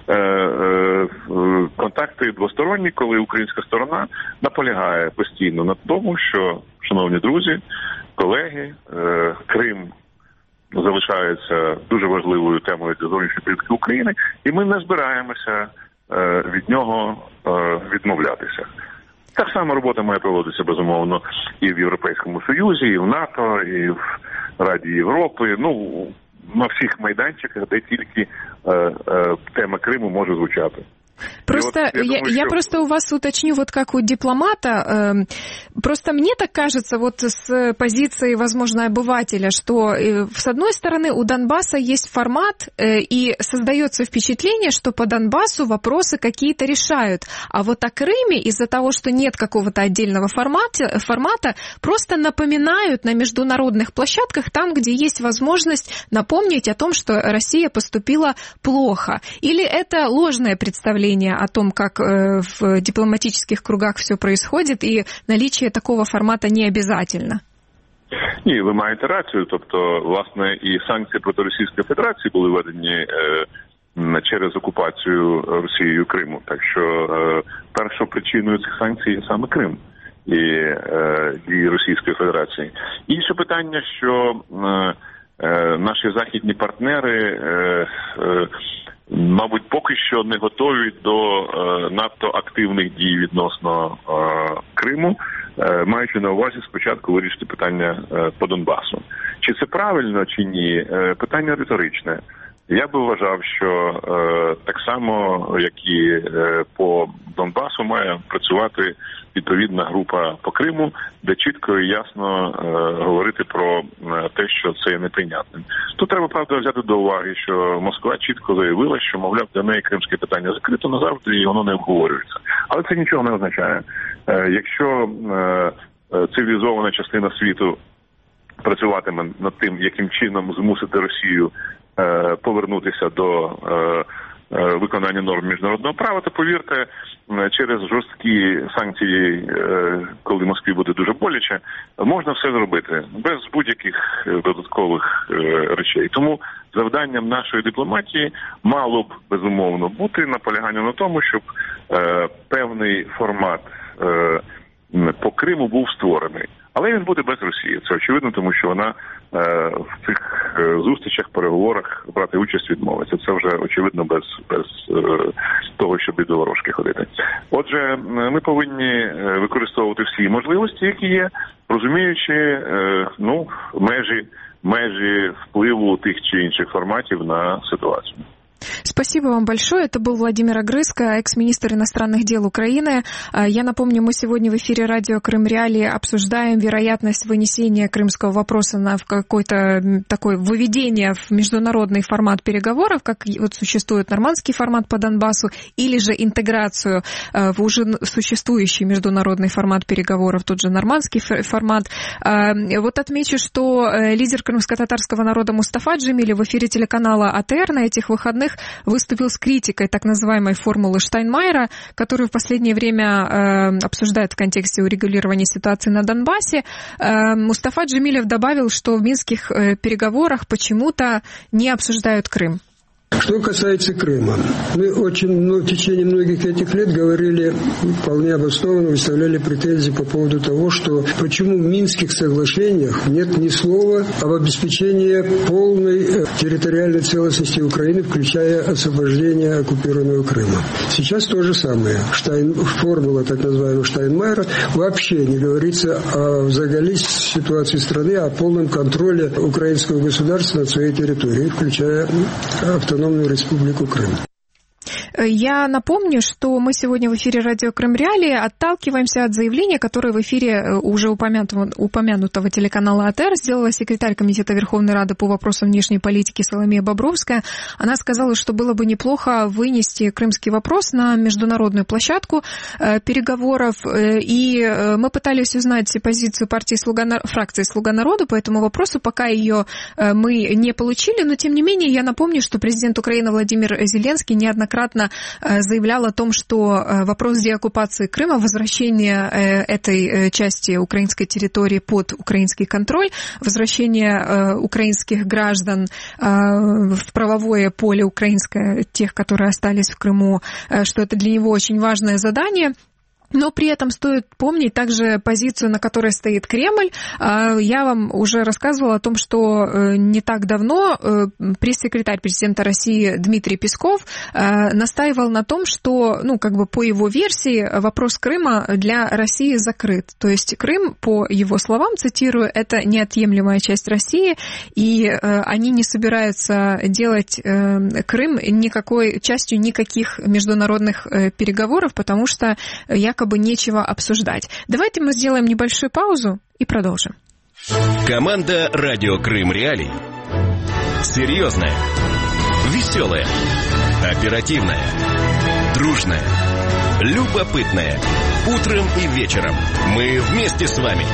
контакти двосторонні, коли українська сторона наполягає постійно на тому, що, шановні друзі, колеги, Крим залишається дуже важливою темою для зовнішньої політики України, і ми не збираємося від нього відмовлятися. Так само робота має проводитися, безумовно, і в Європейському Союзі, і в НАТО, і в Раді Європи, ну, на всіх майданчиках, де тільки тема Криму може звучати.
Просто я просто у вас уточню, вот как у дипломата, просто мне так кажется, вот с позиции, возможно, обывателя, что с одной стороны у Донбасса есть формат, и создается впечатление, что по Донбассу вопросы какие-то решают, а вот о Крыме из-за того, что нет какого-то отдельного формата, просто напоминают на международных площадках, там, где есть возможность напомнить о том, что Россия поступила плохо. Или это ложное представление о том, как в дипломатических кругах все происходит, и наличие такого формата не обязательно?
Ні, ви маєте рацію. Тобто, власне, і санкції проти Російської Федерації були введені через окупацію Росією Криму. Так що першою причиною цих санкцій є саме Крим і Російської Федерації. Інше питання, що наші західні партнери мабуть, поки що не готові до надто активних дій відносно Криму, маючи на увазі спочатку вирішити питання по Донбасу. Чи це правильно, чи ні? Питання риторичне. Я би вважав, що так само, як і по Донбасу, має працювати відповідна група по Криму, де чітко і ясно говорити про те, що це є неприйнятним. Тут треба, правда, взяти до уваги, що Москва чітко заявила, що, мовляв, для неї кримське питання закрито назавжди і воно не обговорюється. Але це нічого не означає. Якщо цивілізована частина світу працюватиме над тим, яким чином змусити Росію повернутися до виконання норм міжнародного права, то, повірте, через жорсткі санкції, коли Москві буде дуже боляче, можна все зробити без будь-яких додаткових речей. Тому завданням нашої дипломатії мало б, безумовно, бути наполягання на тому, щоб певний формат по Криму був створений. Але він буде без Росії. Це очевидно, тому що вона в цих зустрічах, переговорах брати участь відмовиться. Це вже очевидно без того, щоб і до ворожки ходити. Отже, ми повинні використовувати всі можливості, які є, розуміючи межі впливу тих чи інших форматів на ситуацію.
Спасибо вам большое. Это был Владимир Огрызко, экс-министр иностранных дел Украины. Я напомню, мы сегодня в эфире радио Крым Реалии обсуждаем вероятность вынесения крымского вопроса на какое-то такое выведение в международный формат переговоров, как вот существует нормандский формат по Донбассу, или же интеграцию в уже существующий международный формат переговоров, тот же нормандский формат. Вот отмечу, что лидер крымско-татарского народа Мустафа Джемилев в эфире телеканала АТР на этих выходных выступил с критикой так называемой формулы Штайнмайера, которую в последнее время обсуждают в контексте урегулирования ситуации на Донбассе. Мустафа Джемилев добавил, что в минских переговорах почему-то не обсуждают Крым.
Что касается Крыма, мы в течение многих этих лет говорили, вполне обоснованно выставляли претензии по поводу того, что почему в Минских соглашениях нет ни слова об обеспечении полной территориальной целостности Украины, включая освобождение оккупированного Крыма. Сейчас то же самое. Формула так называемого Штайнмайера вообще не говорится о взагале ситуации страны, а о полном контроле украинского государства над своей территорией, включая автономную Республику Крым.
Я напомню, что мы сегодня в эфире радио Крым Реалии отталкиваемся от заявления, которое в эфире уже упомянутого телеканала АТР сделала секретарь Комитета Верховной Рады по вопросам внешней политики Соломея Бобровская. Она сказала, что было бы неплохо вынести крымский вопрос на международную площадку переговоров. И мы пытались узнать позицию фракции «Слуга народа» по этому вопросу. Пока ее мы не получили, но тем не менее я напомню, что президент Украины Владимир Зеленский неоднократно заявлял о том, что вопрос деоккупации Крыма, возвращение этой части украинской территории под украинский контроль, возвращение украинских граждан в правовое поле украинское, тех, которые остались в Крыму, что это для него очень важное задание. Но при этом стоит помнить также позицию, на которой стоит Кремль. Я вам уже рассказывала о том, что не так давно пресс-секретарь президента России Дмитрий Песков настаивал на том, что, по его версии, вопрос Крыма для России закрыт. То есть Крым, по его словам, цитирую, это неотъемлемая часть России, и они не собираются делать Крым частью никаких международных переговоров, потому что якобы нечего обсуждать. Давайте мы сделаем небольшую паузу и продолжим.
Команда «Радио Крым Реалии». Серьезная, веселая, оперативная, дружная, любопытная. Утром и вечером мы вместе с вами.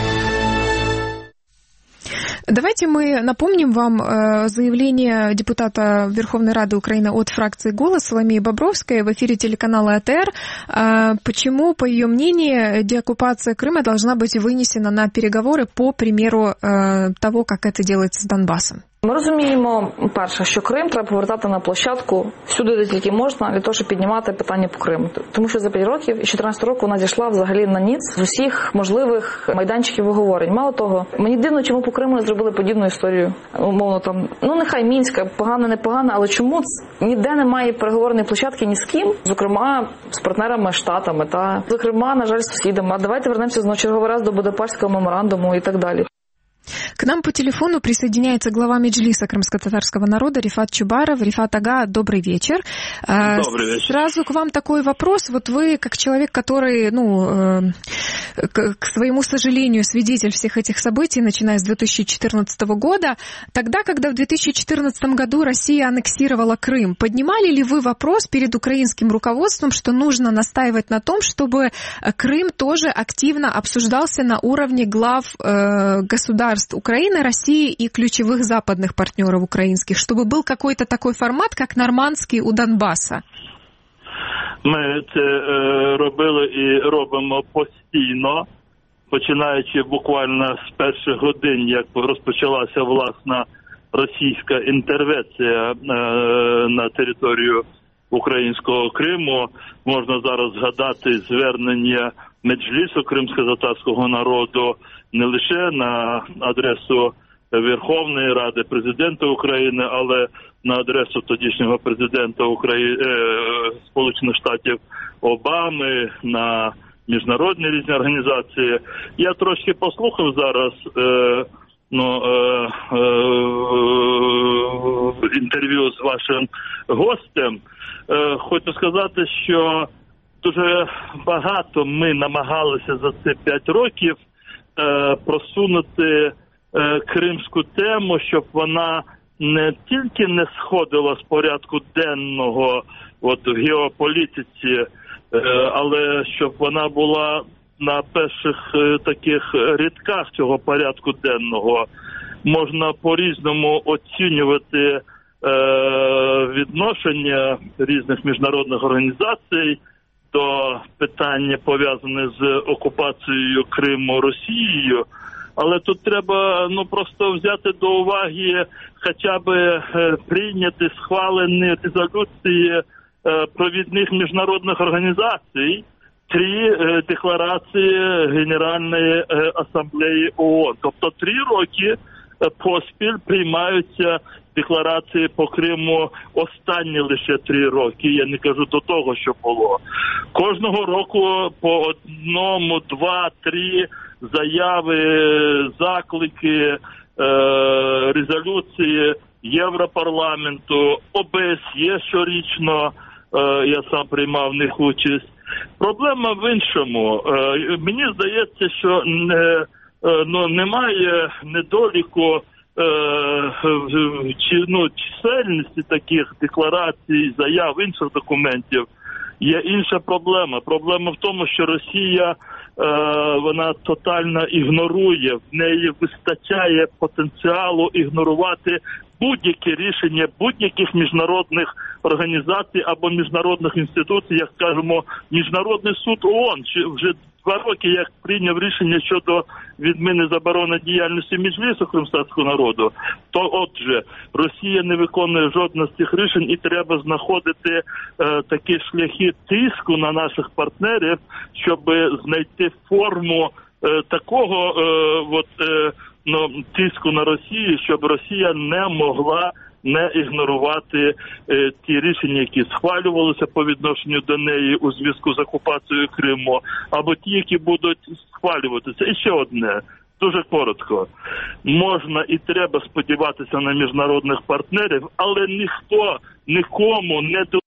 Давайте мы напомним вам заявление депутата Верховной Рады Украины от фракции «Голос» Соломеи Бобровской в эфире телеканала АТР. Почему, по ее мнению, деоккупация Крыма должна быть вынесена на переговоры по примеру того, как это делается с Донбассом?
Ми розуміємо, перше, що Крим треба повертати на площадку всюди, де тільки можна, для того, щоб піднімати питання по Криму. Тому що за 5 років, і 14 років вона зійшла взагалі на ніц з усіх можливих майданчиків виговорень. Мало того, мені дивно, чому по Криму не зробили подібну історію. Умовно нехай Мінська, погана, не погана, але чому ніде немає переговорної площадки ні з ким, зокрема, з партнерами, Штатами, зокрема, на жаль, з сусідами. А давайте вернемося знову черговий раз до Будапештського меморандуму і так далі.
К нам по телефону присоединяется глава Меджлиса крымско-татарского народа Рифат Чубаров. Рифат ага, добрый вечер.
Добрый вечер.
Сразу к вам такой вопрос. Вот вы, как человек, который, к своему сожалению, свидетель всех этих событий, начиная с 2014 года, тогда, когда в 2014 году Россия аннексировала Крым, поднимали ли вы вопрос перед украинским руководством, что нужно настаивать на том, чтобы Крым тоже активно обсуждался на уровне глав государств Украины, России и ключевых западных партнеров украинских, чтобы был какой-то такой формат, как нормандский у Донбасса?
Ми це робили і робимо постійно, починаючи буквально з перших годин, як розпочалася власна російська інтервенція на територію українського Криму. Можна зараз згадати звернення Меджлісу кримсько-татарського народу не лише на адресу Верховної Ради, президента України, але на адресу тодішнього президента Сполучених Штатів Обами, на міжнародні різні організації. Я трошки послухав зараз інтерв'ю з вашим гостем. Хочу сказати, що дуже багато ми намагалися за ці 5 років просунути кримську тему, щоб вона не тільки не сходила з порядку денного в геополітиці, але щоб вона була на перших таких рядках цього порядку денного. Можна по-різному оцінювати відношення різних міжнародних організацій до питання, пов'язаних з окупацією Криму Росією, але тут треба просто взяти до уваги хоча б прийняти схвалені резолюції провідних міжнародних організацій, 3 декларації Генеральної асамблеї ООН. Тобто 3 роки поспіль приймаються декларації по Криму, останні лише 3 роки, я не кажу до того, що було. Кожного року по 1, 2, 3 заяви, заклики, резолюції Європарламенту, ОБСЄ щорічно, я сам приймав в них участь. Проблема в іншому. Мені здається, що немає недоліку чисельності таких декларацій, заяв, інших документів. Є інша проблема. Проблема в тому, що Росія вона тотально ігнорує, в неї вистачає потенціалу ігнорувати будь-які рішення будь-яких міжнародних організацій або міжнародних інституцій, як скажімо, Міжнародний суд ООН, вже 2 роки як прийняв рішення щодо відміни заборони діяльності Меджлісу кримського народу, то отже, Росія не виконує жодного з цих рішень і треба знаходити такі шляхи тиску на наших партнерів, щоб знайти форму такого тиску на Росію, щоб Росія не могла не ігнорувати ті рішення, які схвалювалися по відношенню до неї у зв'язку з окупацією Криму, або ті, які будуть схвалюватися. І ще одне, дуже коротко. Можна і треба сподіватися на міжнародних партнерів, але ніхто нікому не до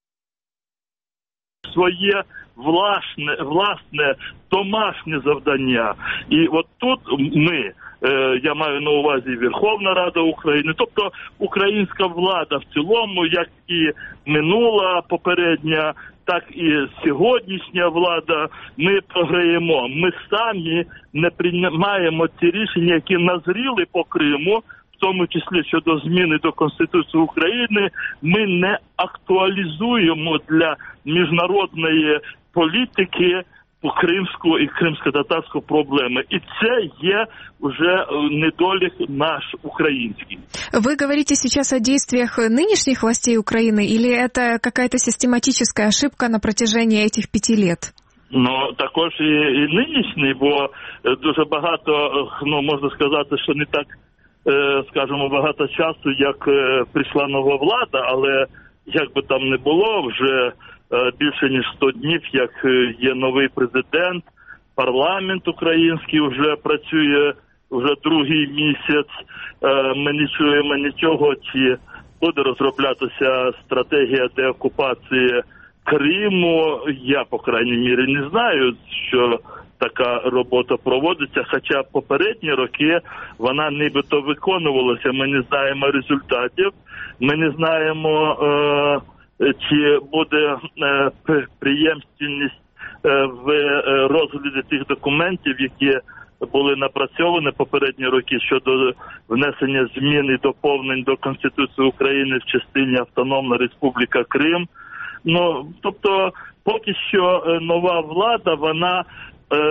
своє власне домашнє завдання. І от тут ми, я маю на увазі Верховна Рада України, тобто українська влада в цілому, як і минула попередня, так і сьогоднішня влада, ми програємо. Ми самі не приймаємо ті рішення, які назріли по Криму, в тому числі щодо зміни до Конституції України, ми не актуалізуємо для міжнародної політики кримську і кримсько-татарську проблеми. И це є уже недолик наш украинский.
Вы говорите сейчас о действиях нынешних властей Украины, или это какая-то систематическая ошибка на протяжении этих 5 лет?
Також і нинішній, бо дуже багато, можна сказати, що не так, скажімо, багато часу, як прийшла нова влада, але як би там не було, вже більше ніж 100 днів, як є новий президент, парламент український вже працює вже 2-й місяць, ми не чуємо нічого, чи буде розроблятися стратегія деокупації Криму. Я, по крайній мірі, не знаю, що така робота проводиться, хоча попередні роки вона нібито виконувалася. Ми не знаємо результатів, ми не знаємо, чи буде приємственність в розгляді тих документів, які були напрацьовані попередні роки щодо внесення змін і доповнень до Конституції України в частині Автономна Республіка Крим. Тобто, поки що нова влада, вона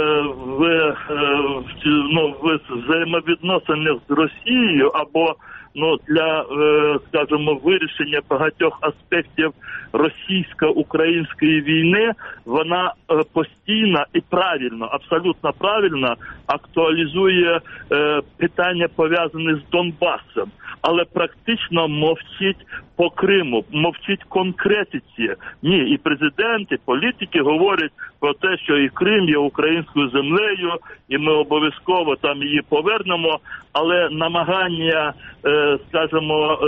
в взаємовідносинах з Росією або для, скажімо, вирішення багатьох аспектів російсько-української війни, вона постійно і правильно, абсолютно правильно актуалізує питання, пов'язані з Донбасом, але практично мовчить по Криму, мовчить конкретиці. Ні, і президент, і політики говорять про те, що і Крим є українською землею, і ми обов'язково там її повернемо, але намагання, скажімо,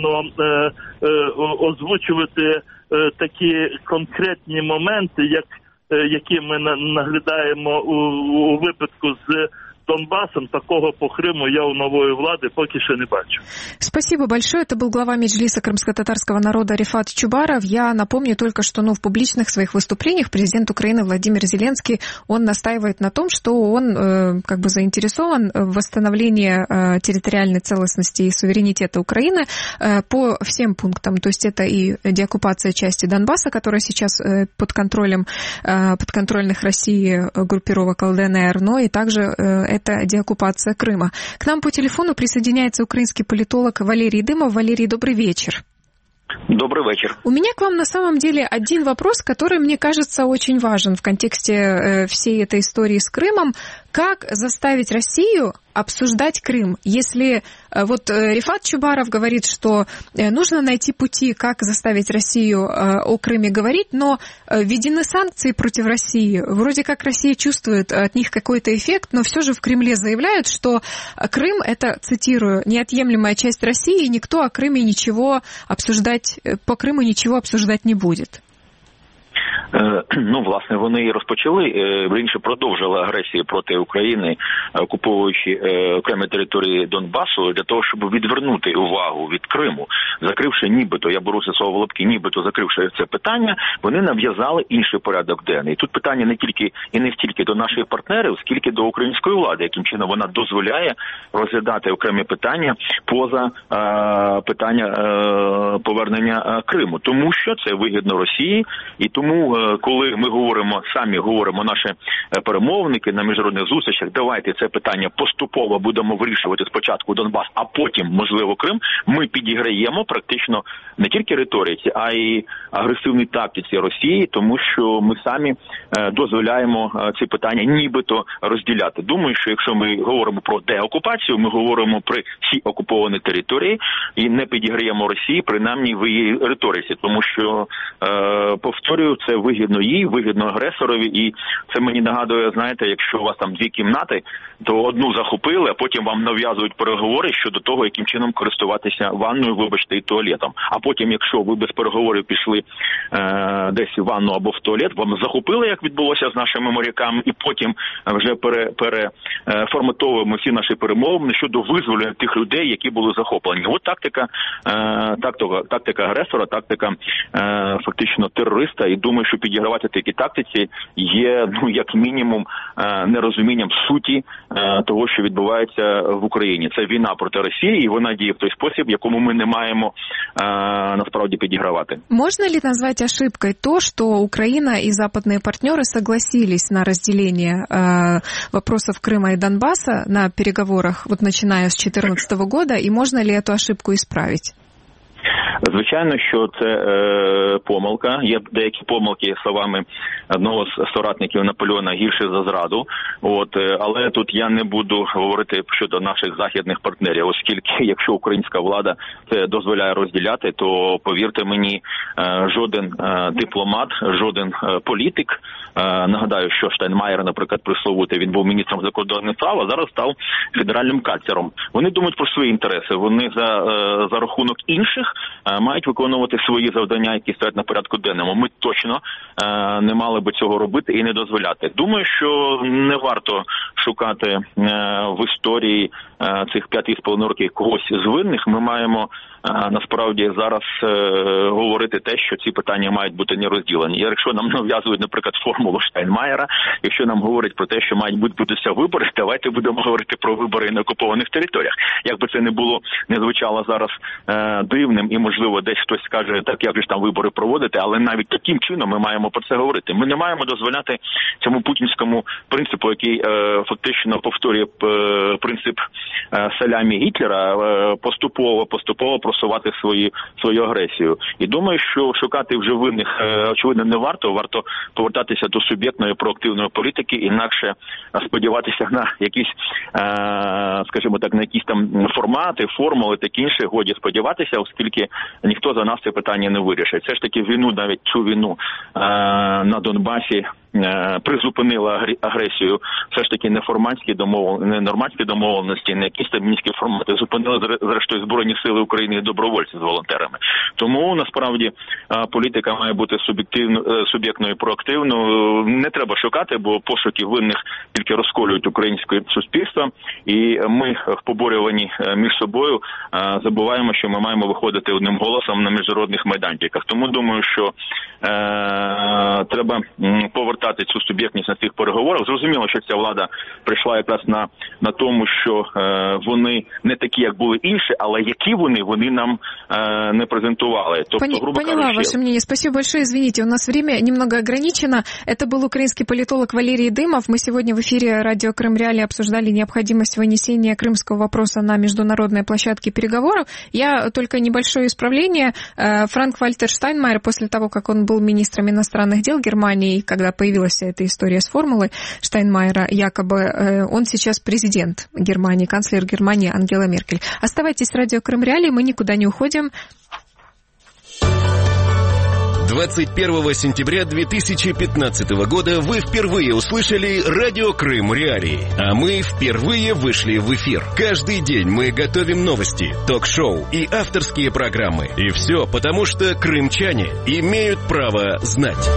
озвучувати такі конкретні моменти, які ми наглядаємо у випадку з Донбассом, такого по Крыму я у новой влады поки что не бачу.
Спасибо большое. Это был глава Меджлиса крымско-татарского народа Рифат Чубаров. Я напомню только, что в публичных своих выступлениях президент Украины Владимир Зеленский, он настаивает на том, что он заинтересован в восстановлении территориальной целостности и суверенитета Украины по всем пунктам. То есть это и деоккупация части Донбасса, которая сейчас под контролем подконтрольных России группировок ЛДНР, но и также это деоккупация Крыма. К нам по телефону присоединяется украинский политолог Валерий Дымов. Валерий, добрый вечер.
Добрый вечер.
У меня к вам на самом деле один вопрос, который, мне кажется, очень важен в контексте всей этой истории с Крымом. Как заставить Россию обсуждать Крым? Если Рифат Чубаров говорит, что нужно найти пути, как заставить Россию о Крыме говорить, но введены санкции против России. Вроде как Россия чувствует от них какой-то эффект, но все же в Кремле заявляют, что Крым – это, цитирую, неотъемлемая часть России, и никто о Крыме ничего обсуждать, по Крыму ничего обсуждать не будет.
Власне, вони і розпочали, вірніше продовжили агресію проти України, окуповуючи окремі території Донбасу, для того, щоб відвернути увагу від Криму, закривши нібито, я беру це слово в лапки, нібито закривши це питання, вони нав'язали інший порядок денний. І тут питання не тільки і не стільки до наших партнерів, скільки до української влади, яким чином вона дозволяє розглядати окремі питання поза питання повернення Криму. Тому що це вигідно Росії, і тому коли ми самі говоримо, наші перемовники на міжнародних зустрічах, давайте це питання поступово будемо вирішувати спочатку Донбас, а потім, можливо, Крим, ми підіграємо практично не тільки риториці, а й агресивній тактиці Росії, тому що ми самі дозволяємо ці питання нібито розділяти. Думаю, що якщо ми говоримо про деокупацію, ми говоримо про всі окуповані території і не підіграємо Росії, принаймні в її риториці, тому що, повторюю, це вигідно їй, вигідно агресорові, і це мені нагадує, знаєте, якщо у вас там дві кімнати, то одну захопили, а потім вам нав'язують переговори щодо того, яким чином користуватися ванною, вибачте, і туалетом. А потім, якщо ви без переговорів пішли десь в ванну або в туалет, вам захопили, як відбулося з нашими моряками, і потім вже переформатовуємо всі наші перемовини щодо визволення тих людей, які були захоплені. От тактика агресора, тактика фактично терориста, і думаю, що підігравати такі тактиці є, як мінімум, нерозумінням суті того, що відбувається в Україні. Це війна проти Росії, і вона діє в той спосіб, якому ми не маємо насправді підігравати.
Можно ли назвать ошибкой то, что Украина и западные партнеры согласились на разделение вопросов Крыма и Донбасса на переговорах, начиная с 2014 года, и можно ли эту ошибку исправить?
Звичайно, що це помилка. Є деякі помилки, словами одного з соратників Наполеона, гірше за зраду. Але тут я не буду говорити щодо наших західних партнерів, оскільки якщо українська влада це дозволяє розділяти, то, повірте мені, жоден дипломат, жоден політик, нагадаю, що Штайнмаєр, наприклад, присловутий, він був міністром закордонних справ, а зараз став федеральним канцлером. Вони думають про свої інтереси, вони за рахунок інших мають виконувати свої завдання, які стоять на порядку денному. Ми точно не мали би цього робити і не дозволяти. Думаю, що не варто шукати в історії цих 5,5 років когось з винних. Ми маємо насправді зараз говорити те, що ці питання мають бути не розділені. Якщо нам нав'язують, наприклад, формулу Штайнмаєра, якщо нам говорять про те, що мають бути вибори, давайте будемо говорити про вибори на окупованих територіях. Як би це не звучало зараз дивним, і, можливо, десь хтось скаже, так як же ж там вибори проводити, але навіть таким чином ми маємо про це говорити. Ми не маємо дозволяти цьому путінському принципу, який фактично повторює принцип салямі Гітлера поступово просувати свою агресію. І думаю, що шукати вже винних, очевидно, не варто. Варто повертатися до суб'єктної проактивної політики, інакше сподіватися на якісь, скажімо так, на якісь там формати, формули, таке інше, годі сподіватися, оскільки ніхто за нас це питання не вирішить. Все ж таки навіть цю війну на Донбасі призупинила агресію все ж таки не нормандські домовленості, не якісь там мінські формати, зупинили зрештою Збройні сили України і добровольці з волонтерами. Тому насправді політика має бути суб'єктною і проактивною. Не треба шукати, бо пошуки винних тільки розколюють українське суспільство, і ми в поборюванні між собою забуваємо, що ми маємо виходити одним голосом на міжнародних майданчиках. Тому думаю, що треба повертати цю суб'єктність на цих переговорах. Зрозуміло, що ця влада прийшла якраз на тому, що вони не такі, як були інші, але які вони нам не презентували.
Поняла ваше мнение. Спасибо большое. Извините, у нас время немного ограничено. Это был украинский политолог Валерий Дымов. Мы сегодня в эфире радио Крым Реалии обсуждали необходимость вынесения крымского вопроса на международные площадки переговоров. Я только небольшое исправление. Франк-Вальтер Штайнмайер, после того, как он был министром иностранных дел Германии, когда появилась вся эта история с формулой Штайнмайера, якобы он сейчас президент Германии, канцлер Германии Ангела Меркель. Оставайтесь с радио Крым Реалии, мы никуда не уходим.
21 сентября 2015 года вы впервые услышали радио Крым Реалии, а мы впервые вышли в эфир. Каждый день мы готовим новости, ток-шоу и авторские программы. И все потому, что крымчане имеют право знать.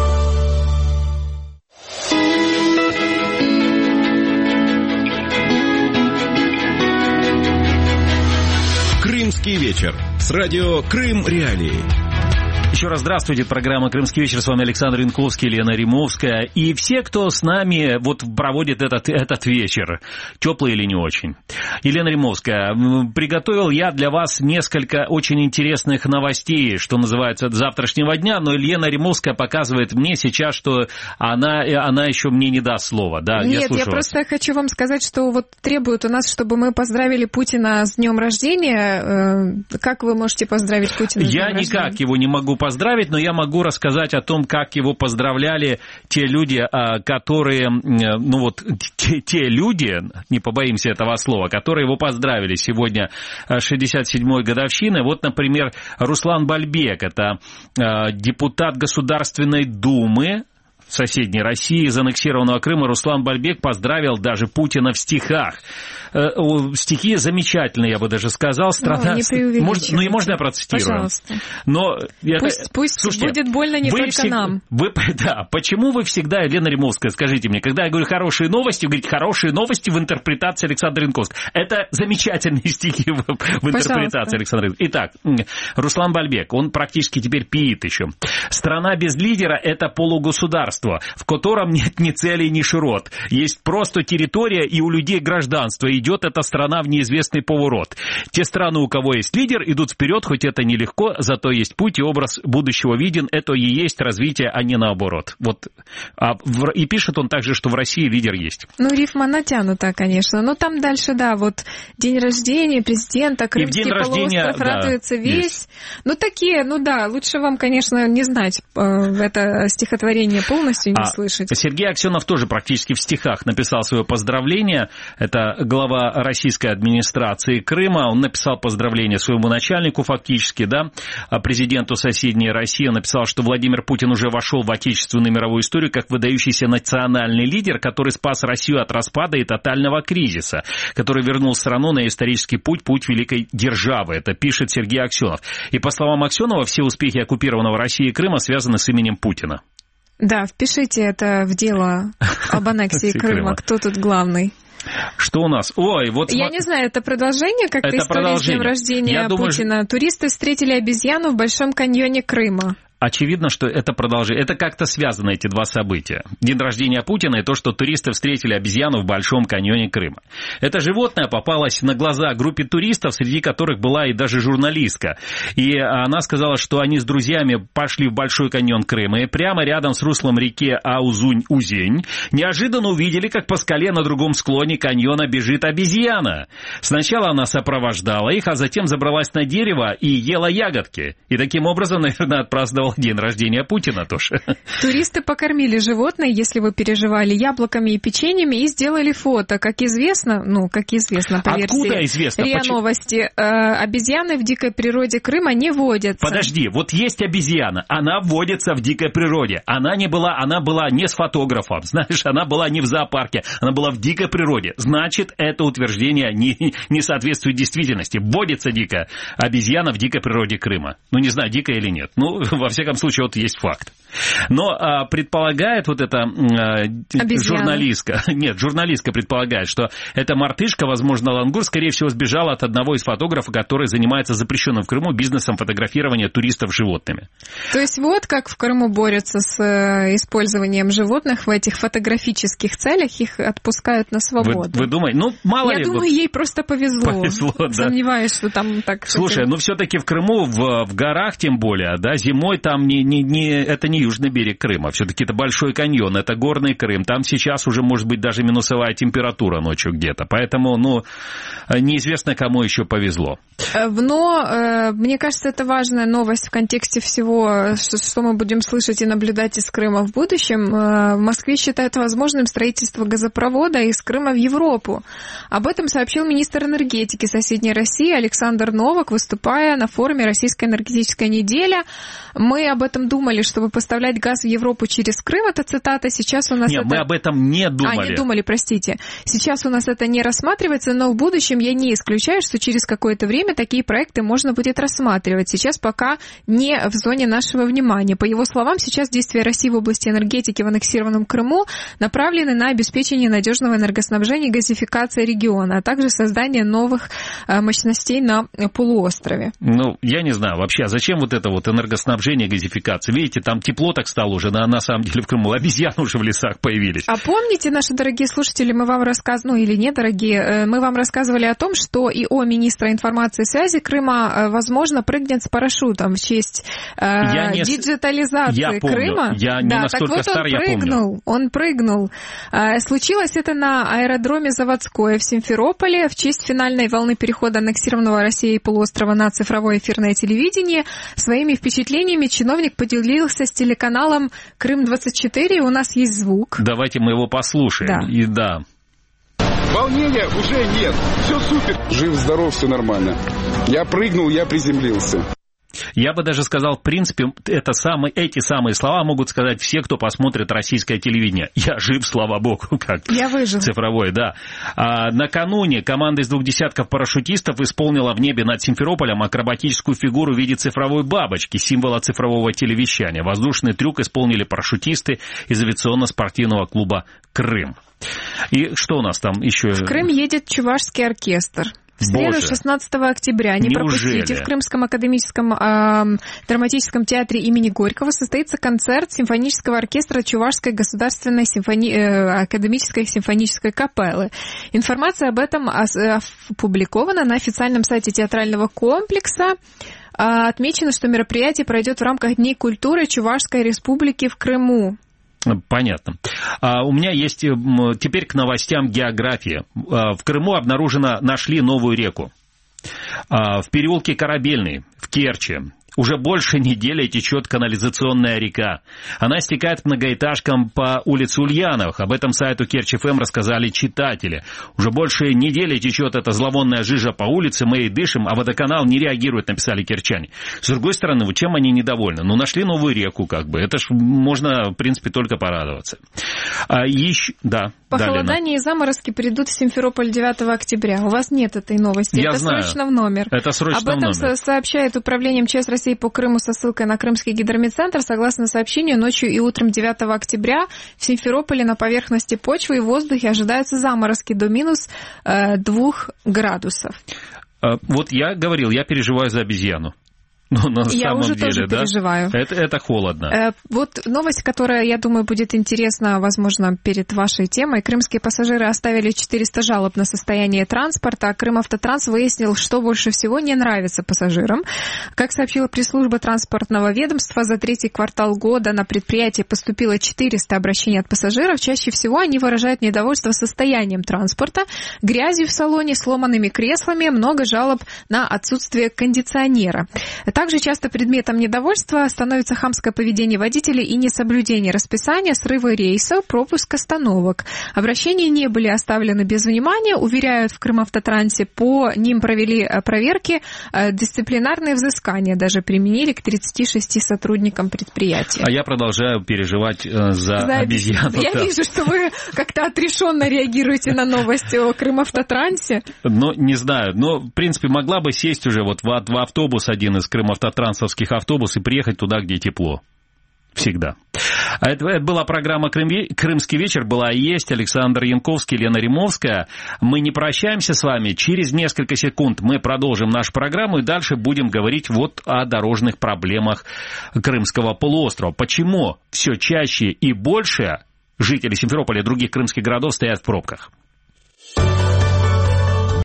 Крымский вечер с радио Крым Реалии.
Еще раз здравствуйте, программа «Крымский вечер», с вами Александр Янковский, Лена Римовская. И все, кто с нами вот проводит этот вечер, теплый или не очень. Елена Римовская, приготовил я для вас несколько очень интересных новостей, что называется, от завтрашнего дня, но Елена Римовская показывает мне сейчас, что она еще мне не даст слова. Да,
нет, я просто хочу вам сказать, что вот требуют у нас, чтобы мы поздравили Путина с днем рождения. Как вы можете поздравить Путина с днем рождения?
Я никак его не могу поздравить, но я могу рассказать о том, как его поздравляли те люди, которые, ну вот, те люди, не побоимся этого слова, которые его поздравили сегодня 67-й годовщины. Вот, например, Руслан Бальбек, это депутат Государственной Думы соседней России из аннексированного Крыма. Руслан Бальбек поздравил даже Путина в стихах. Стихи замечательные, я бы даже сказал. Страна... Ну, и можно я процитирую?
Пожалуйста.
Но
пусть слушайте, будет больно не только нам.
Да, почему вы всегда, Елена Римовская, скажите мне, когда я говорю хорошие новости, вы говорите хорошие новости в интерпретации Александра Янковского. Это замечательные стихи в интерпретации Александра Янковского. Итак, Руслан Бальбек, он практически теперь пиит еще. Страна без лидера – это полугосударство, в котором нет ни целей, ни широт. Есть просто территория и у людей гражданство. Идет эта страна в неизвестный поворот. Те страны, у кого есть лидер, идут вперед, хоть это нелегко, зато есть путь и образ будущего виден. Это и есть развитие, а не наоборот. Вот. И пишет он также, что в России лидер есть.
Ну, рифма натянута, конечно. Но там дальше, да, вот день рождения президента, Крымский полуостров радуется весь. Есть. Ну, такие, ну да, лучше вам, конечно, не знать это стихотворение полностью, не слышать.
Сергей Аксенов тоже практически в стихах написал свое поздравление. Это глава российской администрации Крыма. Он написал поздравление своему начальнику фактически, да, президенту соседней России. Он написал, что Владимир Путин уже вошел в отечественную мировую историю как выдающийся национальный лидер, который спас Россию от распада и тотального кризиса, который вернул страну на исторический путь великой державы. Это пишет Сергей Аксенов. И по словам Аксенова, все успехи оккупированного России Крыма связаны с именем Путина.
Да, впишите это в дело об аннексии Крыма. Кто тут главный?
Что у нас? Ой, вот...
Я не знаю, это продолжение как-то истории с днем рождения Путина. Туристы встретили обезьяну в Большом каньоне Крыма.
Очевидно, что это продолжение. Это как-то связано, эти два события. День рождения Путина и то, что туристы встретили обезьяну в Большом каньоне Крыма. Это животное попалось на глаза группе туристов, среди которых была и даже журналистка. И она сказала, что они с друзьями пошли в Большой каньон Крыма, и прямо рядом с руслом реки Аузунь-Узень неожиданно увидели, как по скале на другом склоне каньона бежит обезьяна. Сначала она сопровождала их, а затем забралась на дерево и ела ягодки. И таким образом, наверное, отпраздновал день рождения Путина тоже.
Туристы покормили животное, если вы переживали, яблоками и печеньями, и сделали фото. Как известно, по версии РИА Новости, обезьяны в дикой природе Крыма не водятся.
Подожди, вот есть обезьяна, она водится в дикой природе. Она была не с фотографом, знаешь, она была не в зоопарке, она была в дикой природе. Значит, это утверждение не соответствует действительности. Водится дикая обезьяна в дикой природе Крыма. Ну, не знаю, дикая или нет. Ну, во всяком случае, вот есть факт. Но предполагает вот эта журналистка предполагает, что эта мартышка, возможно, лангур, скорее всего, сбежала от одного из фотографов, который занимается запрещенным в Крыму бизнесом фотографирования туристов животными.
То есть вот как в Крыму борются с использованием животных в этих фотографических целях, их отпускают на свободу.
Вы думаете? Ну, мало ли.
Я думаю, ей просто повезло.
Да.
Сомневаюсь, что там так...
Слушай, ну все-таки в Крыму, в горах тем более, да, зимой там это не южный берег Крыма, все-таки это Большой каньон, это горный Крым, там сейчас уже может быть даже минусовая температура ночью где-то, поэтому, неизвестно, кому еще повезло.
Но, мне кажется, это важная новость в контексте всего, что мы будем слышать и наблюдать из Крыма в будущем. В Москве считают возможным строительство газопровода из Крыма в Европу. Об этом сообщил министр энергетики соседней России Александр Новак, выступая на форуме «Российская энергетическая неделя». Мы об этом думали, чтобы поставлять газ в Европу через Крым, это цитата, сейчас у нас
мы об этом не думали.
Не думали, простите. Сейчас у нас это не рассматривается, но в будущем я не исключаю, что через какое-то время такие проекты можно будет рассматривать. Сейчас пока не в зоне нашего внимания. По его словам, сейчас действия России в области энергетики в аннексированном Крыму направлены на обеспечение надежного энергоснабжения и газификации региона, а также создание новых мощностей на полуострове.
Ну, я не знаю вообще, а зачем вот это вот энергоснабжение, газификация? Видите, там тепло так стало уже, на самом деле в Крыму обезьяны уже в лесах появились.
А помните, наши дорогие слушатели, мы вам рассказывали, или недорогие, мы вам рассказывали о том, что ИО министра информации и связи Крыма, возможно, прыгнет с парашютом в честь диджитализации Крыма.
Я не настолько стар, я помню.
Он прыгнул. Случилось это на аэродроме Заводское в Симферополе в честь финальной волны перехода аннексированного Россией полуострова на цифровое эфирное телевидение. Своими впечатлениями чиновник поделился с телеканалом Крым-24. У нас есть звук.
Давайте мы его послушаем.
Да.
Волнения уже нет. Все супер. Жив-здоров, все нормально. Я прыгнул, я приземлился.
Я бы даже сказал, в принципе, эти самые слова могут сказать все, кто посмотрит российское телевидение. Я жив, слава богу, как
я выжил.
Цифровой, да. Накануне команда из 2 десятков парашютистов исполнила в небе над Симферополем акробатическую фигуру в виде цифровой бабочки, символа цифрового телевещания. Воздушный трюк исполнили парашютисты из авиационно-спортивного клуба «Крым». И что у нас там еще?
В Крым едет чувашский оркестр. В среду, 16 октября, не пропустите, в Крымском академическом драматическом театре имени Горького состоится концерт симфонического оркестра Чувашской государственной академической симфонической капеллы. Информация об этом опубликована на официальном сайте театрального комплекса. Отмечено, что мероприятие пройдет в рамках Дней культуры Чувашской республики в Крыму.
Понятно. У меня есть теперь к новостям географии. В Крыму нашли новую реку. В переулке Корабельный, в Керчи, уже больше недели течет канализационная река. Она стекает к многоэтажкам по улице Ульяновых. Об этом сайту Керчь.ФМ рассказали читатели. Уже больше недели течет эта зловонная жижа по улице, мы ей дышим, а водоканал не реагирует, написали керчане. С другой стороны, вот чем они недовольны? Ну, нашли новую реку, как бы. Это ж можно, в принципе, только порадоваться.
Похолодание и заморозки придут в Симферополь 9 октября. У вас нет этой новости.
Я
это
знаю.
Срочно в номер.
Это срочно в номер.
Об этом сообщает Управление МЧС России по Крыму со ссылкой на Крымский гидрометцентр. Согласно сообщению, ночью и утром 9 октября в Симферополе на поверхности почвы и в воздухе ожидаются заморозки до минус 2 градусов.
Вот я говорил, я переживаю за обезьяну.
Я уже тоже переживаю.
Это холодно.
Вот новость, которая, я думаю, будет интересна, возможно, перед вашей темой. Крымские пассажиры оставили 400 жалоб на состояние транспорта. Крымавтотранс выяснил, что больше всего не нравится пассажирам. Как сообщила пресс-служба транспортного ведомства, за третий квартал года на предприятие поступило 400 обращений от пассажиров. Чаще всего они выражают недовольство состоянием транспорта, грязью в салоне, сломанными креслами, много жалоб на отсутствие кондиционера. Также часто предметом недовольства становится хамское поведение водителей и несоблюдение расписания, срывы рейсов, пропуск остановок. Обращения не были оставлены без внимания, уверяют в Крымавтотрансе. По ним провели проверки, дисциплинарные взыскания даже применили к 36 сотрудникам предприятия.
А я продолжаю переживать за обезьяну.
Я вижу, что вы как-то отрешенно реагируете на новости о Крымавтотрансе.
Ну, не знаю. Но, в принципе, могла бы сесть уже вот в автобус, один из крымавтотрансовских автобусов, и приехать туда, где тепло. Всегда. А это была программа «Крымский вечер». Была и есть Александр Янковский, Лена Римовская. Мы не прощаемся с вами. Через несколько секунд мы продолжим нашу программу и дальше будем говорить вот о дорожных проблемах Крымского полуострова. Почему все чаще и больше жители Симферополя и других крымских городов стоят в пробках?